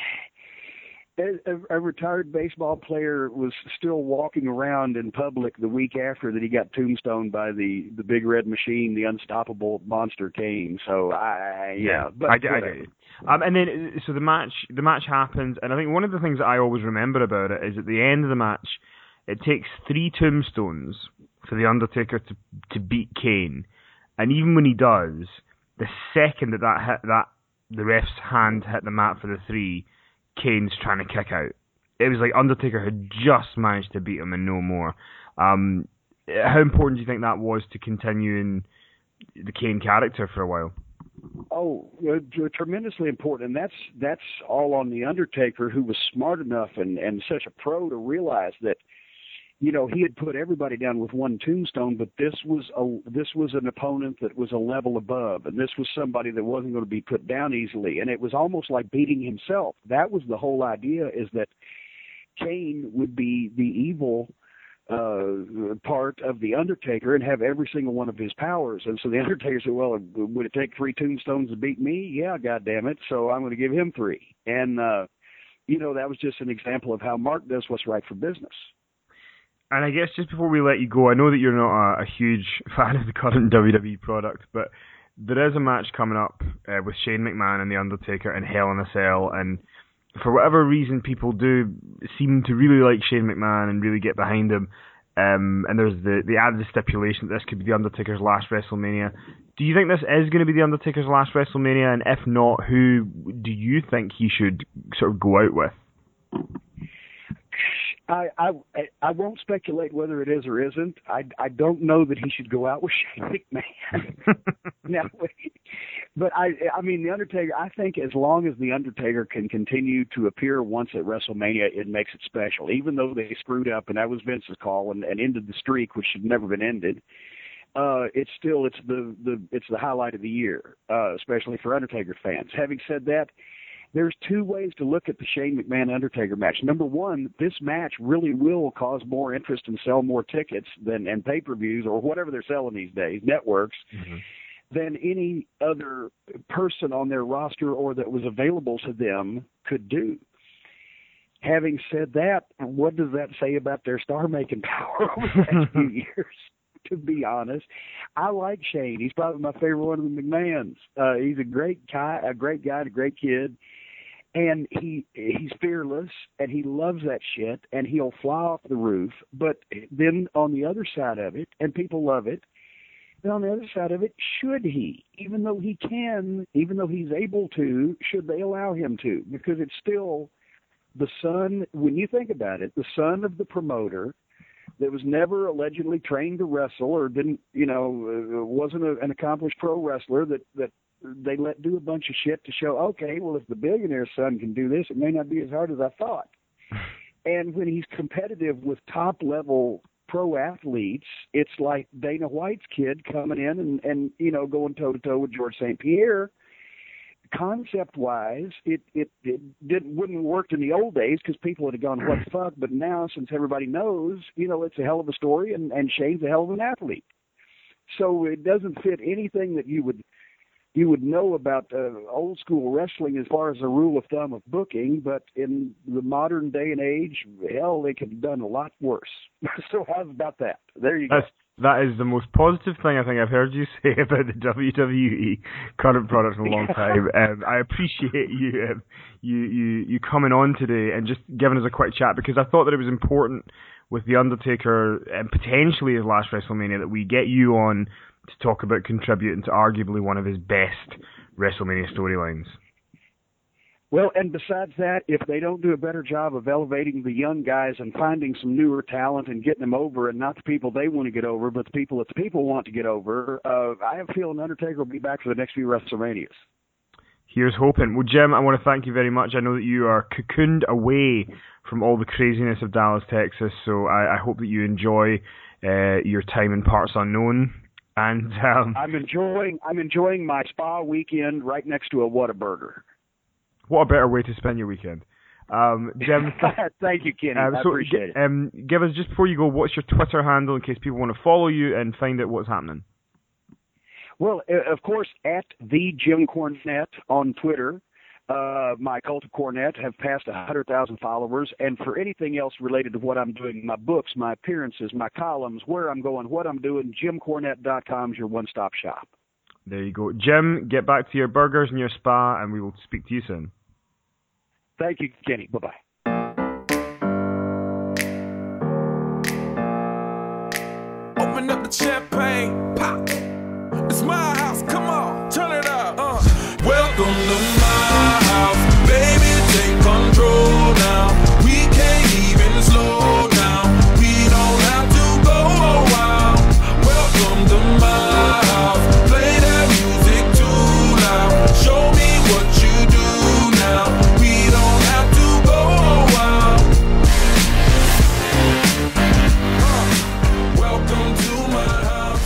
A retired baseball player was still walking around in public the week after that he got tombstoned by the big red machine, the unstoppable monster Kane. So I get it. And then so the match happens, and I think one of the things that I always remember about it is at the end of the match, it takes 3 tombstones for the Undertaker to beat Kane, and even when he does, the second that the ref's hand hit the mat for the 3. Kane's trying to kick out. It was like Undertaker had just managed to beat him and no more. How important do you think that was to continuing the Kane character for a while? Oh, tremendously important, and that's all on the Undertaker, who was smart enough and such a pro to realize that he had put everybody down with one tombstone, but this was an opponent that was a level above, and this was somebody that wasn't going to be put down easily, and it was almost like beating himself. That was the whole idea, is that Kane would be the evil part of the Undertaker and have every single one of his powers. And so the Undertaker said, well, would it take 3 tombstones to beat me? Yeah, goddammit. So I'm going to give him 3. And, that was just an example of how Mark does what's right for business. And I guess just before we let you go, I know that you're not a huge fan of the current WWE product, but there is a match coming up with Shane McMahon and The Undertaker in Hell in a Cell, and for whatever reason, people do seem to really like Shane McMahon and really get behind him. And there's the added stipulation that this could be The Undertaker's last WrestleMania. Do you think this is going to be The Undertaker's last WrestleMania? And if not, who do you think he should sort of go out with? I won't speculate whether it is or isn't. I don't know that he should go out with Shane McMahon. No, but I mean, The Undertaker, I think as long as The Undertaker can continue to appear once at WrestleMania, it makes it special. Even though they screwed up, and that was Vince's call, and ended the streak, which should never been ended, it's the highlight of the year, especially for Undertaker fans. Having said that, there's 2 ways to look at the Shane McMahon-Undertaker match. Number one, this match really will cause more interest and sell more tickets and pay-per-views or whatever they're selling these days, networks, than any other person on their roster or that was available to them could do. Having said that, what does that say about their star-making power over the next few years? To be honest, I like Shane. He's probably my favorite one of the McMahons. He's a great guy, and a great kid. And he's fearless, and he loves that shit, and he'll fly off the roof. But then on the other side of it, and people love it, then on the other side of it, should he? Even though he can, even though he's able to, should they allow him to? Because it's still the son, when you think about it, the son of the promoter that was never allegedly trained to wrestle or didn't, wasn't an accomplished pro wrestler that they let do a bunch of shit to show, okay, well, if the billionaire's son can do this, it may not be as hard as I thought. And when he's competitive with top-level pro athletes, it's like Dana White's kid coming in and going toe-to-toe with George St. Pierre. Concept-wise, it wouldn't work in the old days because people would have gone, what the fuck? But now, since everybody knows, it's a hell of a story, and Shane's a hell of an athlete. So it doesn't fit anything that you would know about old school wrestling as far as a rule of thumb of booking, but in the modern day and age, hell, they could have done a lot worse. So how's about that? There you go. That is the most positive thing I think I've heard you say about the WWE current product in a long time. I appreciate you coming on today and just giving us a quick chat, because I thought that it was important with The Undertaker and potentially his last WrestleMania that we get you on to talk about contributing to arguably one of his best WrestleMania storylines. Well, and besides that, if they don't do a better job of elevating the young guys and finding some newer talent and getting them over, and not the people they want to get over, but the people that the people want to get over, I have a feeling Undertaker will be back for the next few WrestleManias. Here's hoping. Well, Jim, I want to thank you very much. I know that you are cocooned away from all the craziness of Dallas, Texas, so I hope that you enjoy your time in parts unknown. And I'm enjoying my spa weekend right next to a Whataburger. What a better way to spend your weekend. Jim, thank you, Kenny. I appreciate it. Give us, just before you go, what's your Twitter handle in case people want to follow you and find out what's happening? Well, of course, at the Jim Cornette on Twitter. My Cult of Cornette have passed 100,000 followers, and for anything else related to what I'm doing, my books, my appearances, my columns, where I'm going, what I'm doing, JimCornette.com is your one-stop shop. There you go. Jim, get back to your burgers and your spa, and we will speak to you soon. Thank you, Kenny. Bye-bye. Open up the champagne, pop. It's my house, come on, turn it up. Welcome to my house, baby, take control now. We can't even slow down. We don't have to go a while. Welcome to my house, play that music too loud. Show me what you do now. We don't have to go a while. Welcome to my house.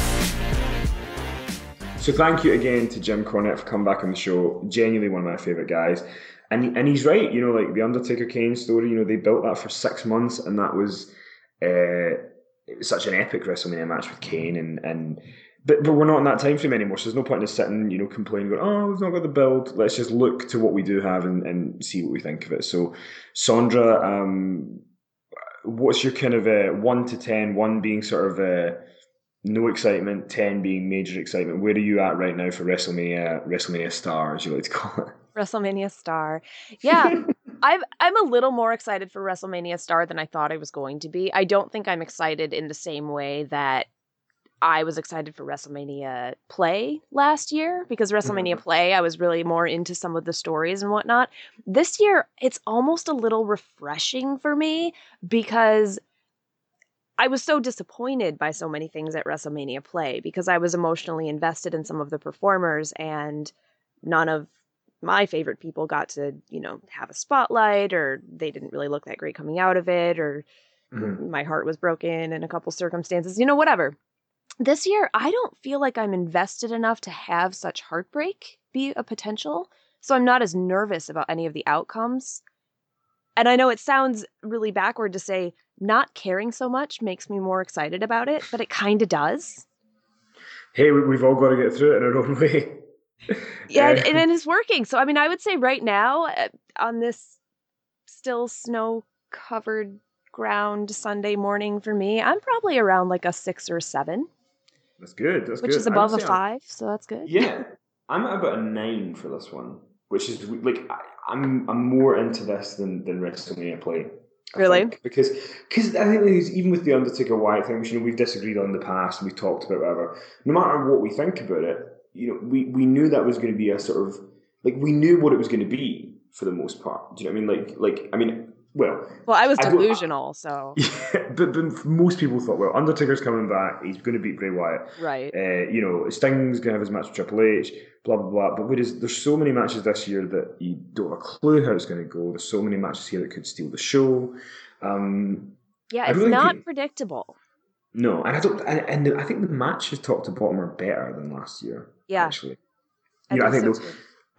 So thank you again to Jim Cornette for coming back on the show. Genuinely one of my favourite guys. And he's right, like the Undertaker Kane story, they built that for 6 months, and that was it was such an epic WrestleMania match with Kane, and but we're not in that time frame anymore. So there's no point in us sitting, complaining, going, "Oh, we've not got the build." Let's just look to what we do have and see what we think of it. So, Sandra, what's your kind of 1 to 10? 1 being sort of no excitement, 10 being major excitement. Where are you at right now for WrestleMania Star, as you like to call it? WrestleMania Star. Yeah. I'm a little more excited for WrestleMania Star than I thought I was going to be. I don't think I'm excited in the same way that I was excited for WrestleMania Play last year, because WrestleMania Play, I was really more into some of the stories and whatnot. This year, it's almost a little refreshing for me because I was so disappointed by so many things at WrestleMania Play because I was emotionally invested in some of the performers, and none of my favorite people got to, have a spotlight, or they didn't really look that great coming out of it, or my heart was broken in a couple circumstances, whatever. This year, I don't feel like I'm invested enough to have such heartbreak be a potential, so I'm not as nervous about any of the outcomes. And I know it sounds really backward to say not caring so much makes me more excited about it, but it kind of does. Hey, we've all got to get through it in our own way. Yeah, and it's working. So, I would say right now, on this still snow-covered ground Sunday morning for me, I'm probably around like a 6 or 7. That's good. Which is above a 5, so that's good. Yeah, I'm at about a 9 for this one, which is like I'm more into this than WrestleMania Play. Really? Because I think even with the Undertaker Wyatt thing, which we've disagreed on in the past and we've talked about whatever. No matter what we think about it, we knew that was going to be a sort of we knew what it was going to be for the most part. Do you know what I mean? Well, I was delusional, so. Yeah, but most people thought, well, Undertaker's coming back, he's going to beat Bray Wyatt. Right. Sting's going to have his match with Triple H, blah, blah, blah. But there's so many matches this year that you don't have a clue how it's going to go. There's so many matches here that could steal the show. Yeah, it's really not predictable. No, and I think the matches top to bottom are better than last year. Yeah. Actually. I think those.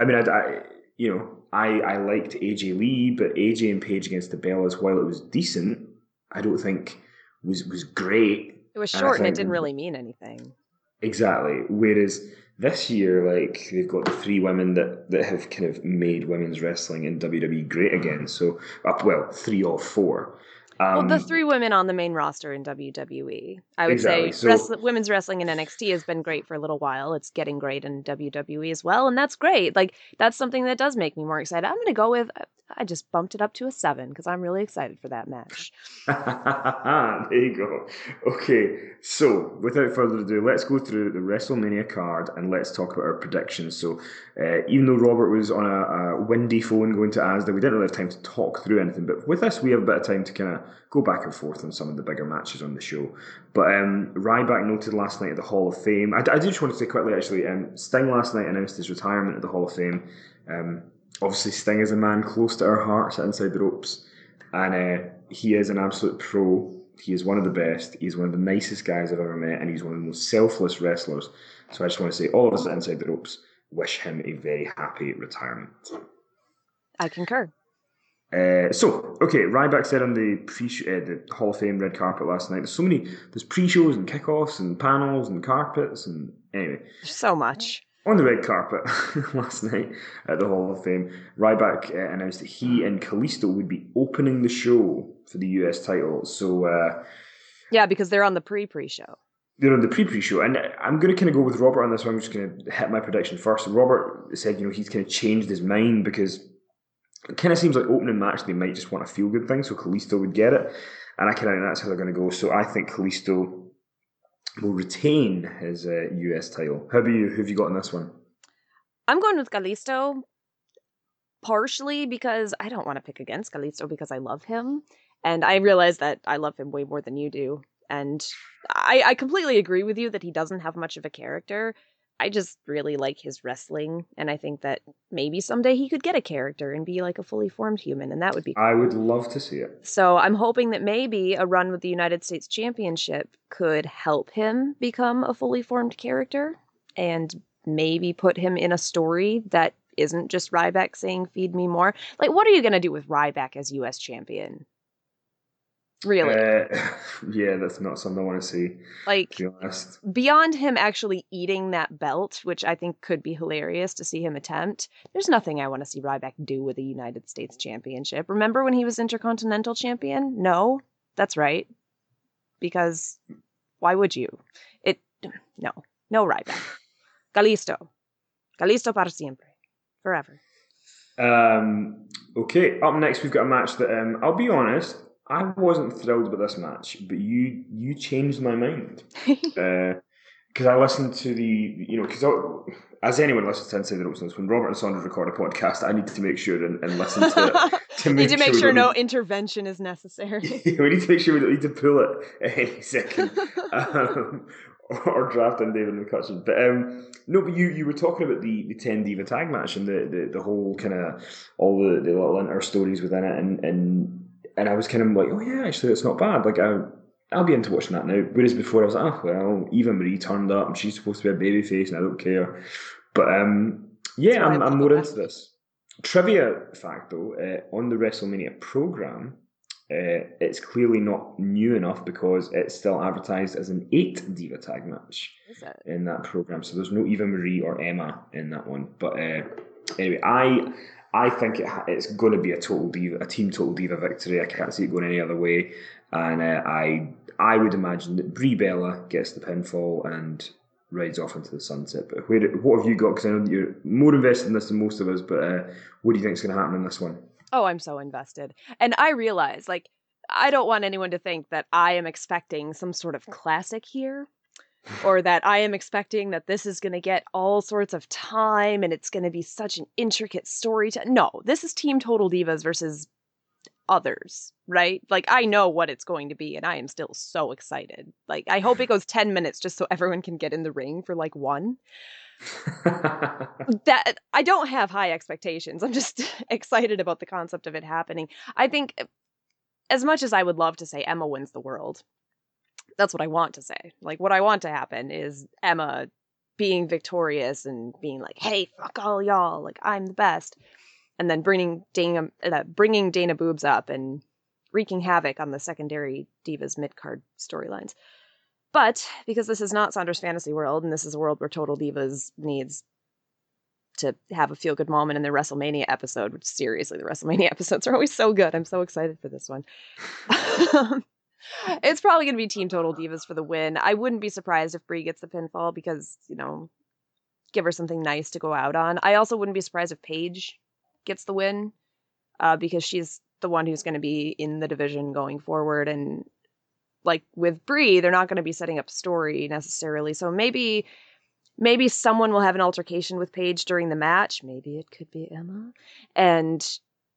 I liked AJ Lee, but AJ and Paige against the Bellas, while it was decent, I don't think was great. It was short and it didn't really mean anything. Exactly. Whereas this year, they've got the 3 women that have kind of made women's wrestling in WWE great again. So, 3 or 4. The 3 women on the main roster in WWE. I would say women's wrestling in NXT has been great for a little while. It's getting great in WWE as well, and that's great. That's something that does make me more excited. I'm going to go with, I just bumped it up to a 7 because I'm really excited for that match. There you go. Okay, so without further ado, let's go through the WrestleMania card and let's talk about our predictions. So even though Robert was on a windy phone going to Asda, we didn't really have time to talk through anything, but with us we have a bit of time to kind of go back and forth on some of the bigger matches on the show. But Ryback noted last night at the Hall of Fame, I did just want to say quickly actually, Sting last night announced his retirement at the Hall of Fame. Obviously Sting is a man close to our hearts at Inside the Ropes, and he is an absolute pro. He is one of the best. He's one of the nicest guys I've ever met, and he's one of the most selfless wrestlers. So I just want to say, all of us at Inside the Ropes wish him a very happy retirement. I concur. Ryback said on the Hall of Fame red carpet last night, there's pre-shows and kickoffs and panels and carpets, and anyway. So much. On the red carpet last night at the Hall of Fame, Ryback announced that he and Kalisto would be opening the show for the US title. So, because they're on the pre-show. They're on the pre-show, and I'm going to kind of go with Robert on this one. I'm just going to hit my prediction first. Robert said, he's kind of changed his mind because it kind of seems like opening match they might just want a feel-good thing, so Kalisto would get it, and I kind of think that's how they're going to go. So I think Kalisto will retain his US title. How about you? Who have you got in this one? I'm going with Kalisto, partially because I don't want to pick against Kalisto because I love him, and I realize that I love him way more than you do, and I completely agree with you that he doesn't have much of a character. I just really like his wrestling, and I think that maybe someday he could get a character and be like a fully formed human, and that would be cool. I would love to see it. So I'm hoping that maybe a run with the United States Championship could help him become a fully formed character, and maybe put him in a story that isn't just Ryback saying, feed me more. What are you going to do with Ryback as U.S. champion? Really? Yeah, that's not something I want to see. Like, to be honest. Beyond him actually eating that belt, which I think could be hilarious to see him attempt, there's nothing I want to see Ryback do with a United States Championship. Remember when he was Intercontinental Champion? No, that's right. Because why would you? No Ryback. Kalisto para siempre, forever. Okay, up next we've got a match that I'll be honest, I wasn't thrilled with this match, but you changed my mind because I listened to because as anyone listens to Inside the Ropes knows, when Robert and Saunders record a podcast, I need to make sure and listen to it. Need to make sure no intervention is necessary. We need to make sure we don't need to pull it any second. Or draft in David McCutcheon. But no, but you were talking about the 10 Diva tag match and the whole kind of all the little inter stories within it, and I was kind of like, oh yeah, actually that's not bad. Like I'll be into watching that now. Whereas before I was like, oh well, Eva Marie turned up and she's supposed to be a babyface and I don't care. But yeah, I'm more into this. Trivia fact though, on the WrestleMania program, it's clearly not new enough because it's still advertised as an 8 Diva tag match in that program. So there's no Eva Marie or Emma in that one. But anyway, I think it's going to be a Team Total Diva victory. I can't see it going any other way. And I would imagine that Brie Bella gets the pinfall and rides off into the sunset. But what have you got? Because I know that you're more invested in this than most of us. But what do you think is going to happen in this one? Oh, I'm so invested. And I realize, I don't want anyone to think that I am expecting some sort of classic here, or that I am expecting that this is going to get all sorts of time and it's going to be such an intricate story. No, this is Team Total Divas versus others, right? I know what it's going to be, and I am still so excited. I hope it goes 10 minutes just so everyone can get in the ring for, one. That I don't have high expectations. I'm just excited about the concept of it happening. I think as much as I would love to say Emma wins the world, that's what I want to say. What I want to happen is Emma being victorious and being like, hey, fuck all y'all, I'm the best. And then bringing Dana Boobs up and wreaking havoc on the secondary Divas mid-card storylines. But because this is not Saunders Fantasy World, and this is a world where Total Divas needs to have a feel-good moment in their WrestleMania episode, which seriously, the WrestleMania episodes are always so good. I'm so excited for this one. It's probably going to be Team Total Divas for the win. I wouldn't be surprised if Brie gets the pinfall because, give her something nice to go out on. I also wouldn't be surprised if Paige gets the win because she's the one who's going to be in the division going forward, and with Brie, they're not going to be setting up story necessarily. So maybe someone will have an altercation with Paige during the match. Maybe it could be Emma, and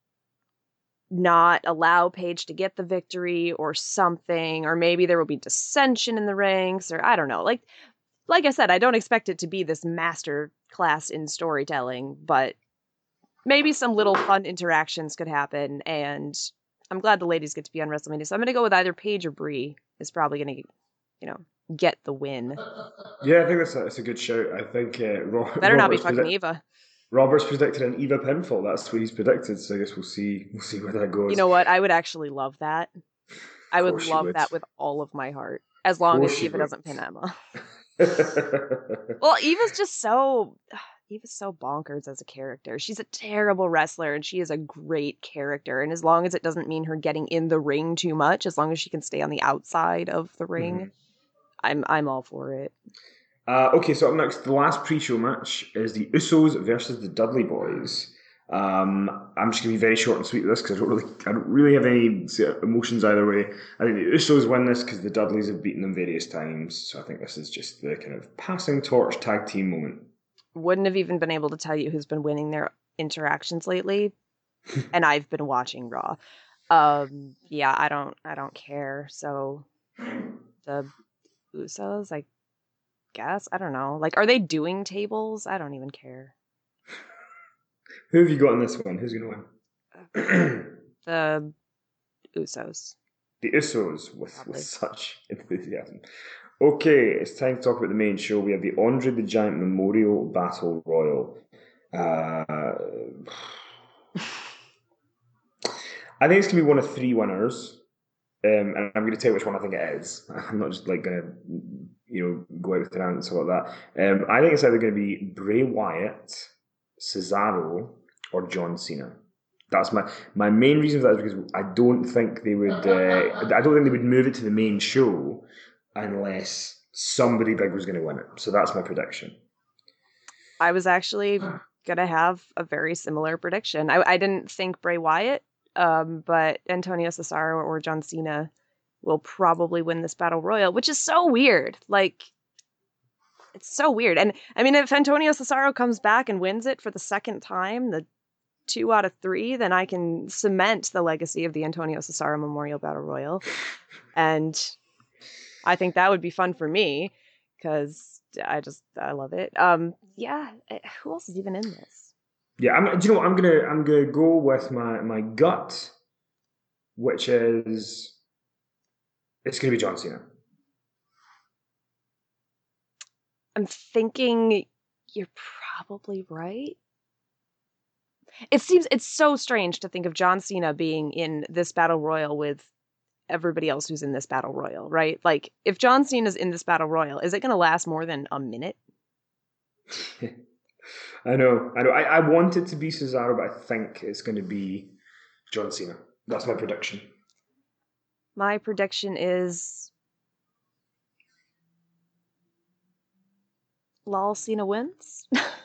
not allow Paige to get the victory or something. Or maybe there will be dissension in the ranks, or I don't know. Like I said, I don't expect it to be this master class in storytelling, but maybe some little fun interactions could happen, and I'm glad the ladies get to be on WrestleMania. So I'm going to go with either Paige or Brie is probably going to, get the win. Yeah, I think that's a good shout. I think better not be fucking Eva. Robert's predicted an Eva pinfall. That's what he's predicted. So I guess we'll see where that goes. You know what? I would actually love that. I would love that with all of my heart, as long as Eva doesn't pin Emma. Well, Eva's so bonkers as a character. She's a terrible wrestler, and she is a great character. And as long as it doesn't mean her getting in the ring too much, as long as she can stay on the outside of the ring, I'm all for it. Okay, so up next, the last pre-show match is the Usos versus the Dudley Boys. I'm just going to be very short and sweet with this because I don't really have any emotions either way. I think the Usos win this because the Dudleys have beaten them various times. So I think this is just the kind of passing torch tag team moment. Wouldn't have even been able to tell you who's been winning their interactions lately, and I've been watching Raw. Yeah, I don't care. So the Usos, I guess, I don't know. Are they doing tables? I don't even care. Who have you got in this one? Who's going to win? The Usos. The Usos with such enthusiasm. Okay, it's time to talk about the main show. We have the Andre the Giant Memorial Battle Royal. I think it's going to be one of 3 winners. and I'm going to tell you which one I think it is. I'm not just like going to, go out with an answer like that. I think it's either going to be Bray Wyatt, Cesaro, or John Cena. That's my main reason for that is because I don't think they would. I don't think they would move it to the main show unless somebody big was going to win it. So that's my prediction. I was actually going to have a very similar prediction. I didn't think Bray Wyatt, but Antonio Cesaro or John Cena will probably win this battle royal, which is so weird. Like, it's so weird. And I mean, if Antonio Cesaro comes back and wins it for the second time, the 2 out of 3, then I can cement the legacy of the Antonio Cesaro Memorial Battle Royal. And I think that would be fun for me because I love it. Yeah, who else is even in this? Yeah, do you know what? I'm gonna go with my gut, which is it's gonna be John Cena. I'm thinking you're probably right. It's so strange to think of John Cena being in this battle royal with everybody else who's in this battle royal, right? Like, if John Cena's in this battle royal, is it going to last more than a minute? I know. I want it to be Cesaro, but I think it's going to be John Cena. That's my prediction. My prediction is Lol Cena wins.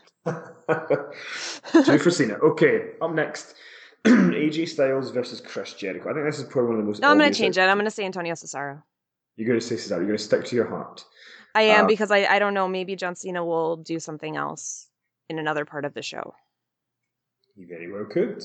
2 for Cena. Okay, up next, AJ Styles versus Chris Jericho. I think this is probably one of the most. No, I'm going to change it. I'm going to say Antonio Cesaro. You're going to say Cesaro. You're going to stick to your heart. I am, because I don't know. Maybe John Cena will do something else in another part of the show. You very well could.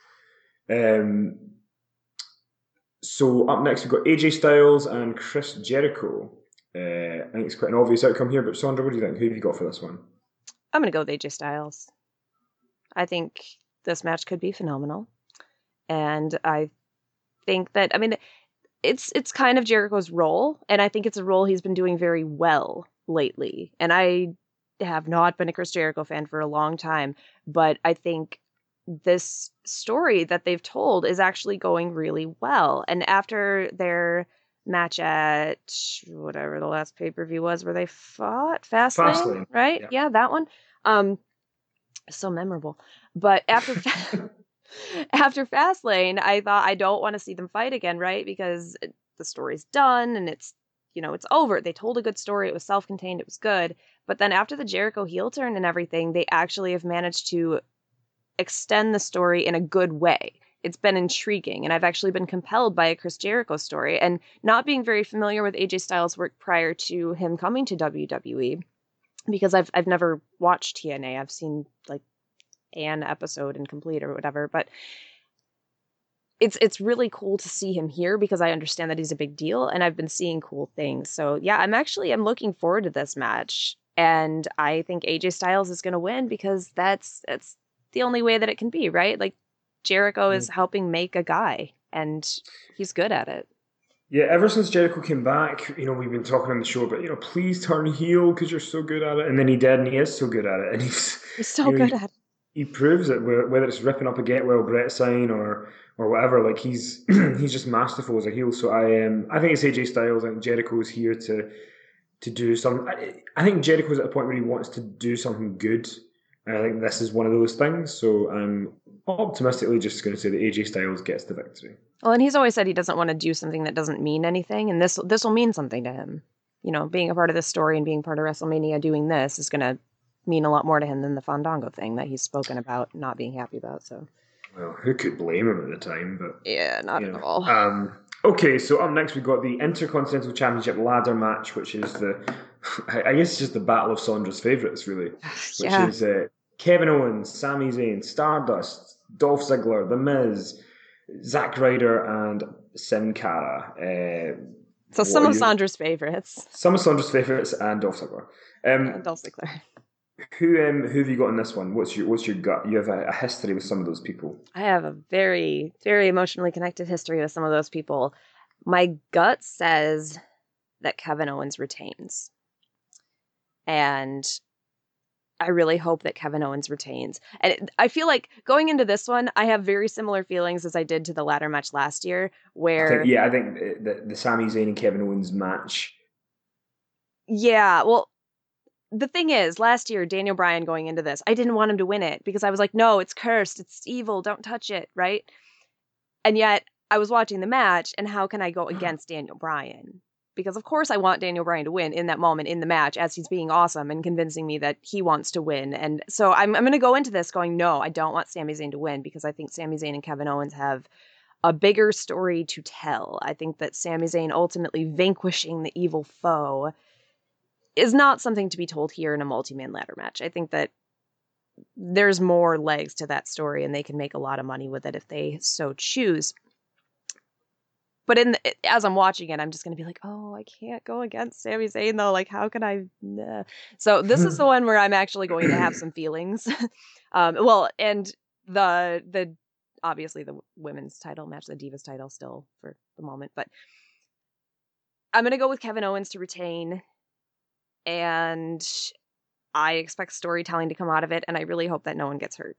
So up next we've got AJ Styles and Chris Jericho. I think it's quite an obvious outcome here, but Sandra, what do you think? Who have you got for this one? I'm going to go with AJ Styles. I think this match could be phenomenal. And I think that, I mean, it's kind of Jericho's role, and I think it's a role he's been doing very well lately. And I have not been a Chris Jericho fan for a long time, but I think this story that they've told is actually going really well. And after their match at whatever the last pay-per-view was where they fought Fastlane, right? Yeah, that one. So memorable. But after Fastlane, I thought I don't want to see them fight again, right? Because the story's done and it's over. They told a good story. It was self-contained. It was good. But then after the Jericho heel turn and everything, they actually have managed to extend the story in a good way. It's been intriguing, and I've actually been compelled by a Chris Jericho story. And not being very familiar with AJ Styles' work prior to him coming to WWE, because I've never watched TNA. I've seen like an episode incomplete or whatever, but it's really cool to see him here because I understand that he's a big deal, and I've been seeing cool things. So yeah, I'm looking forward to this match, and I think AJ Styles is going to win because that's the only way that it can be, right? Like, Jericho is helping make a guy, and he's good at it. Yeah, ever since Jericho came back, we've been talking on the show about, please turn heel because you're so good at it. And then he did, and he is so good at it. And he's so good at it. He proves it, whether it's ripping up a Get Well Brett sign or whatever. Like, he's just masterful as a heel. So I think it's AJ Styles. I think Jericho's here to do something. I think Jericho's at a point where he wants to do something good. And I think this is one of those things. So I'm optimistically just going to say that AJ Styles gets the victory. Well, and he's always said he doesn't want to do something that doesn't mean anything, and this will mean something to him. Being a part of this story and being part of WrestleMania, doing this is going to mean a lot more to him than the Fandango thing that he's spoken about not being happy about. So, well, who could blame him at the time? But yeah, not at all. Okay, so up next we've got the Intercontinental Championship ladder match, which is I guess it's just the battle of Sandra's favourites, really. Which is Kevin Owens, Sami Zayn, Stardust, Dolph Ziggler, The Miz, Zack Ryder, and Sin Cara. So some of Sandra's favourites. Some of Sandra's favourites and Dolph Ziggler. Dolph Ziggler. Who have you got in this one? What's your gut? You have a history with some of those people. I have a very, very emotionally connected history with some of those people. My gut says that Kevin Owens retains. And I really hope that Kevin Owens retains. And I feel like going into this one, I have very similar feelings as I did to the ladder match last year, where... I think the Sami Zayn and Kevin Owens match... Yeah, well, the thing is, last year, Daniel Bryan going into this, I didn't want him to win it because I was like, no, it's cursed, it's evil, don't touch it, right? And yet, I was watching the match, and how can I go against Daniel Bryan? Because of course I want Daniel Bryan to win in that moment in the match as he's being awesome and convincing me that he wants to win. And so I'm going to go into this going, no, I don't want Sami Zayn to win because I think Sami Zayn and Kevin Owens have a bigger story to tell. I think that Sami Zayn ultimately vanquishing the evil foe is not something to be told here in a multi-man ladder match. I think that there's more legs to that story and they can make a lot of money with it if they so choose. But as I'm watching it, I'm just going to be like, oh, I can't go against Sami Zayn, though. Like, how can I? Nah. So this is the one where I'm actually going to have some feelings. Well, and the obviously the women's title match, the Divas title still for the moment. But I'm going to go with Kevin Owens to retain. And I expect storytelling to come out of it. And I really hope that no one gets hurt.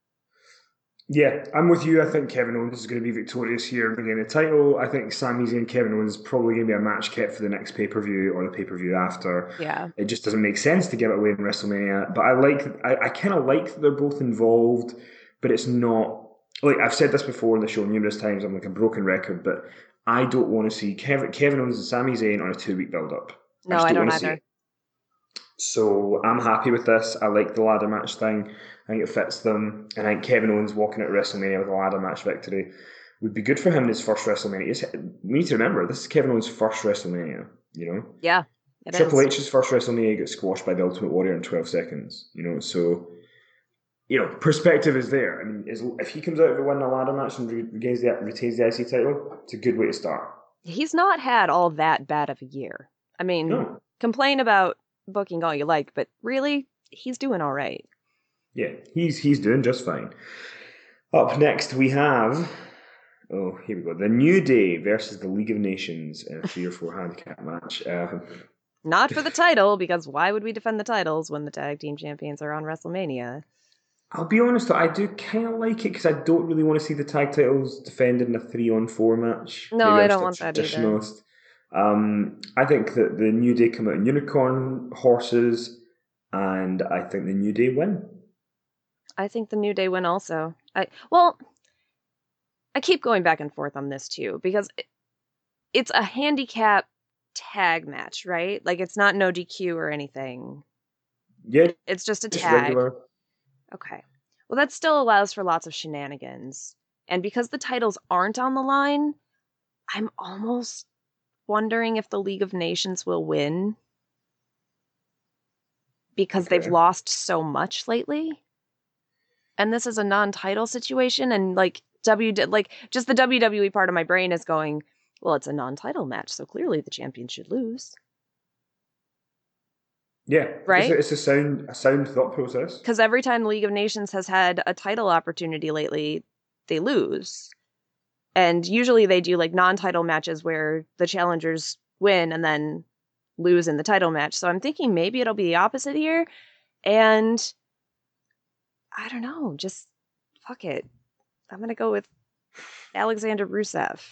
Yeah, I'm with you. I think Kevin Owens is going to be victorious here and getting the title. I think Sami Zayn and Kevin Owens is probably going to be a match kept for the next pay-per-view or the pay-per-view after. Yeah. It just doesn't make sense to give it away in WrestleMania. But I kind of like that they're both involved, but it's not... Like, I've said this before on the show numerous times, I'm like a broken record, but I don't want to see Kevin Owens and Sami Zayn on a 2-week build-up. No, I don't either. So I'm happy with this. I like the ladder match thing. I think it fits them. And I think Kevin Owens walking out of WrestleMania with a ladder match victory would be good for him in his first WrestleMania. We need to remember, this is Kevin Owens' first WrestleMania, you know? Yeah, Triple H's first WrestleMania gets squashed by the Ultimate Warrior in 12 seconds, you know? So, you know, perspective is there. I mean, if he comes out of winning a ladder match and retains the IC title, it's a good way to start. He's not had all that bad of a year. I mean, complain about booking all you like, but really, he's doing all right. Yeah, he's doing just fine. Up next, we have here we go. The New Day versus the League of Nations in a 3 or 4 handicap match. Not for the title, because why would we defend the titles when the tag team champions are on WrestleMania? I'll be honest, though, I do kind of like it because I don't really want to see the tag titles defended in a 3-on-4 match. No, I don't want that either. I think that the New Day come out in unicorn horses, and I think the New Day win. I think the New Day win also. I keep going back and forth on this too, because it's a handicap tag match, right? Like, it's not no DQ or anything. Yeah. It's just a tag. Regular. Okay. Well, that still allows for lots of shenanigans. And because the titles aren't on the line, I'm almost wondering if the League of Nations will win. Because they've lost so much lately. And this is a non-title situation, and just the WWE part of my brain is going, well, it's a non-title match, so clearly the champion should lose. Yeah, right. It's a sound thought process. Because every time the League of Nations has had a title opportunity lately, they lose, and usually they do like non-title matches where the challengers win and then lose in the title match. So I'm thinking maybe it'll be the opposite here, and I don't know, just fuck it. I'm going to go with Alexander Rusev.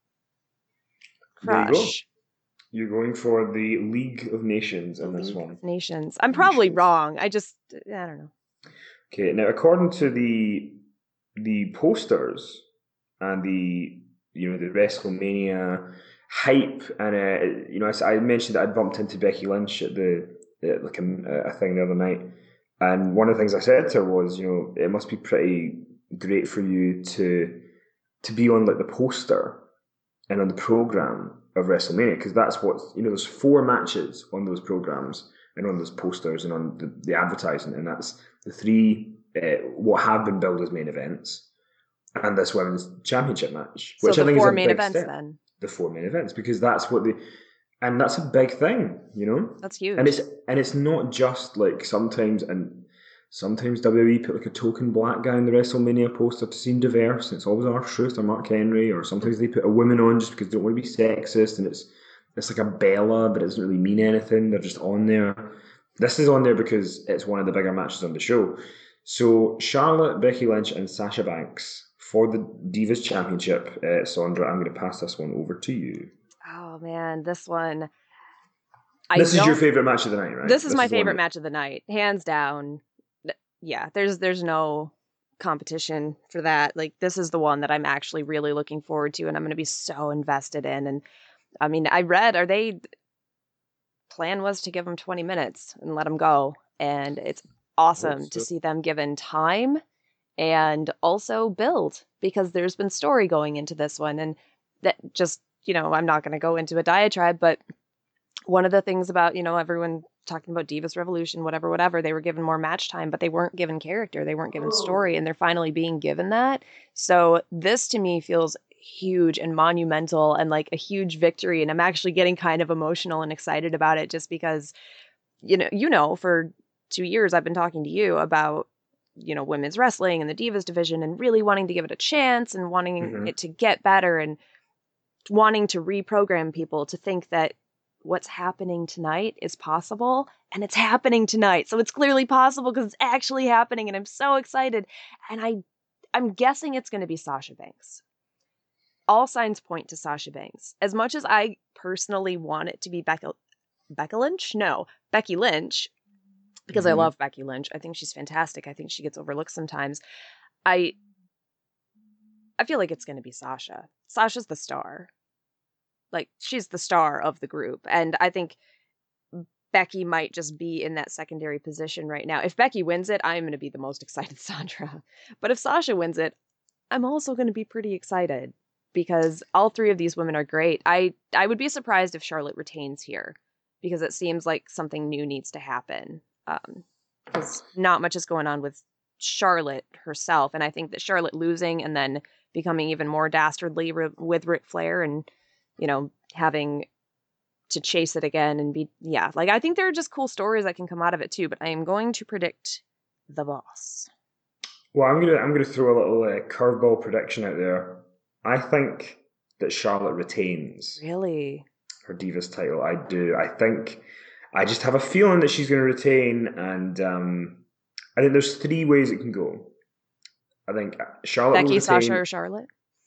Crush. You're going for the League of Nations in this one. Nations. I'm probably wrong. I don't know. Okay, now according to the posters and the WrestleMania hype, and I mentioned that I'd bumped into Becky Lynch at a thing the other night. And one of the things I said to her was, it must be pretty great for you to be on like the poster and on the program of WrestleMania, because that's what, there's 4 matches on those programs and on those posters and on the advertising, and that's the 3 what have been billed as main events and this women's championship match, which I think is a big step. The 4 main events then. The 4 main events, because that's what and that's a big thing, That's huge. And it's not just like sometimes WWE put like a token black guy in the WrestleMania poster to seem diverse, and it's always R-Truth or Mark Henry, or sometimes they put a woman on just because they don't want to be sexist, and it's like a Bella, but it doesn't really mean anything. They're just on there. This is on there because it's one of the bigger matches on the show. So Charlotte, Becky Lynch, and Sasha Banks for the Divas Championship. Sondra, I'm going to pass this one over to you. Oh man, this one. This is your favorite match of the night, right? This is my favorite match of the night, hands down. Yeah, there's no competition for that. Like, this is the one that I'm actually really looking forward to, and I'm going to be so invested in. And I mean, I read, plan was to give them 20 minutes and let them go, and it's awesome to see them given time and also build, because there's been story going into this one, and that just, I'm not going to go into a diatribe, but one of the things about, everyone talking about Divas Revolution, whatever, they were given more match time, but they weren't given character, they weren't given story, and they're finally being given that. So this to me feels huge and monumental and like a huge victory, and I'm actually getting kind of emotional and excited about it, just because for 2 years I've been talking to you about women's wrestling and the Divas division, and really wanting to give it a chance and wanting it to get better, and wanting to reprogram people to think that what's happening tonight is possible, and it's happening tonight. So it's clearly possible because it's actually happening, and I'm so excited. And I'm guessing it's going to be Sasha Banks. All signs point to Sasha Banks. As much as I personally want it to be Becky Lynch, because I love Becky Lynch. I think she's fantastic. I think she gets overlooked sometimes. I feel like it's going to be Sasha. Sasha's the star. Like, she's the star of the group. And I think Becky might just be in that secondary position right now. If Becky wins it, I'm going to be the most excited Sondra. But if Sasha wins it, I'm also going to be pretty excited, because all three of these women are great. I would be surprised if Charlotte retains here, because it seems like something new needs to happen. Because not much is going on with Charlotte herself. And I think that Charlotte losing and then becoming even more dastardly with Ric Flair, and having to chase it again and I think there are just cool stories that can come out of it too. But I am going to predict the Boss. Well, I'm gonna throw a little curveball prediction out there. I think that Charlotte retains. Really? Her Divas title. I do. I just have a feeling that she's going to retain, and I think there's 3 ways it can go. I think Charlotte Becky, will retain. Sasha, or Charlotte?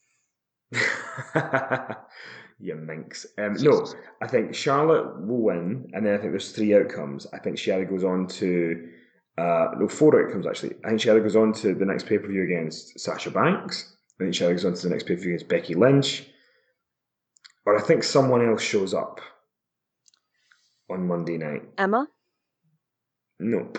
You minx. No, I think Charlotte will win, and then I think there's 3 outcomes. I think she either goes on to 4 outcomes actually. I think she either goes on to the next pay-per-view against Sasha Banks. I think she either goes on to the next pay-per-view against Becky Lynch, or I think someone else shows up on Monday night. Emma? Nope.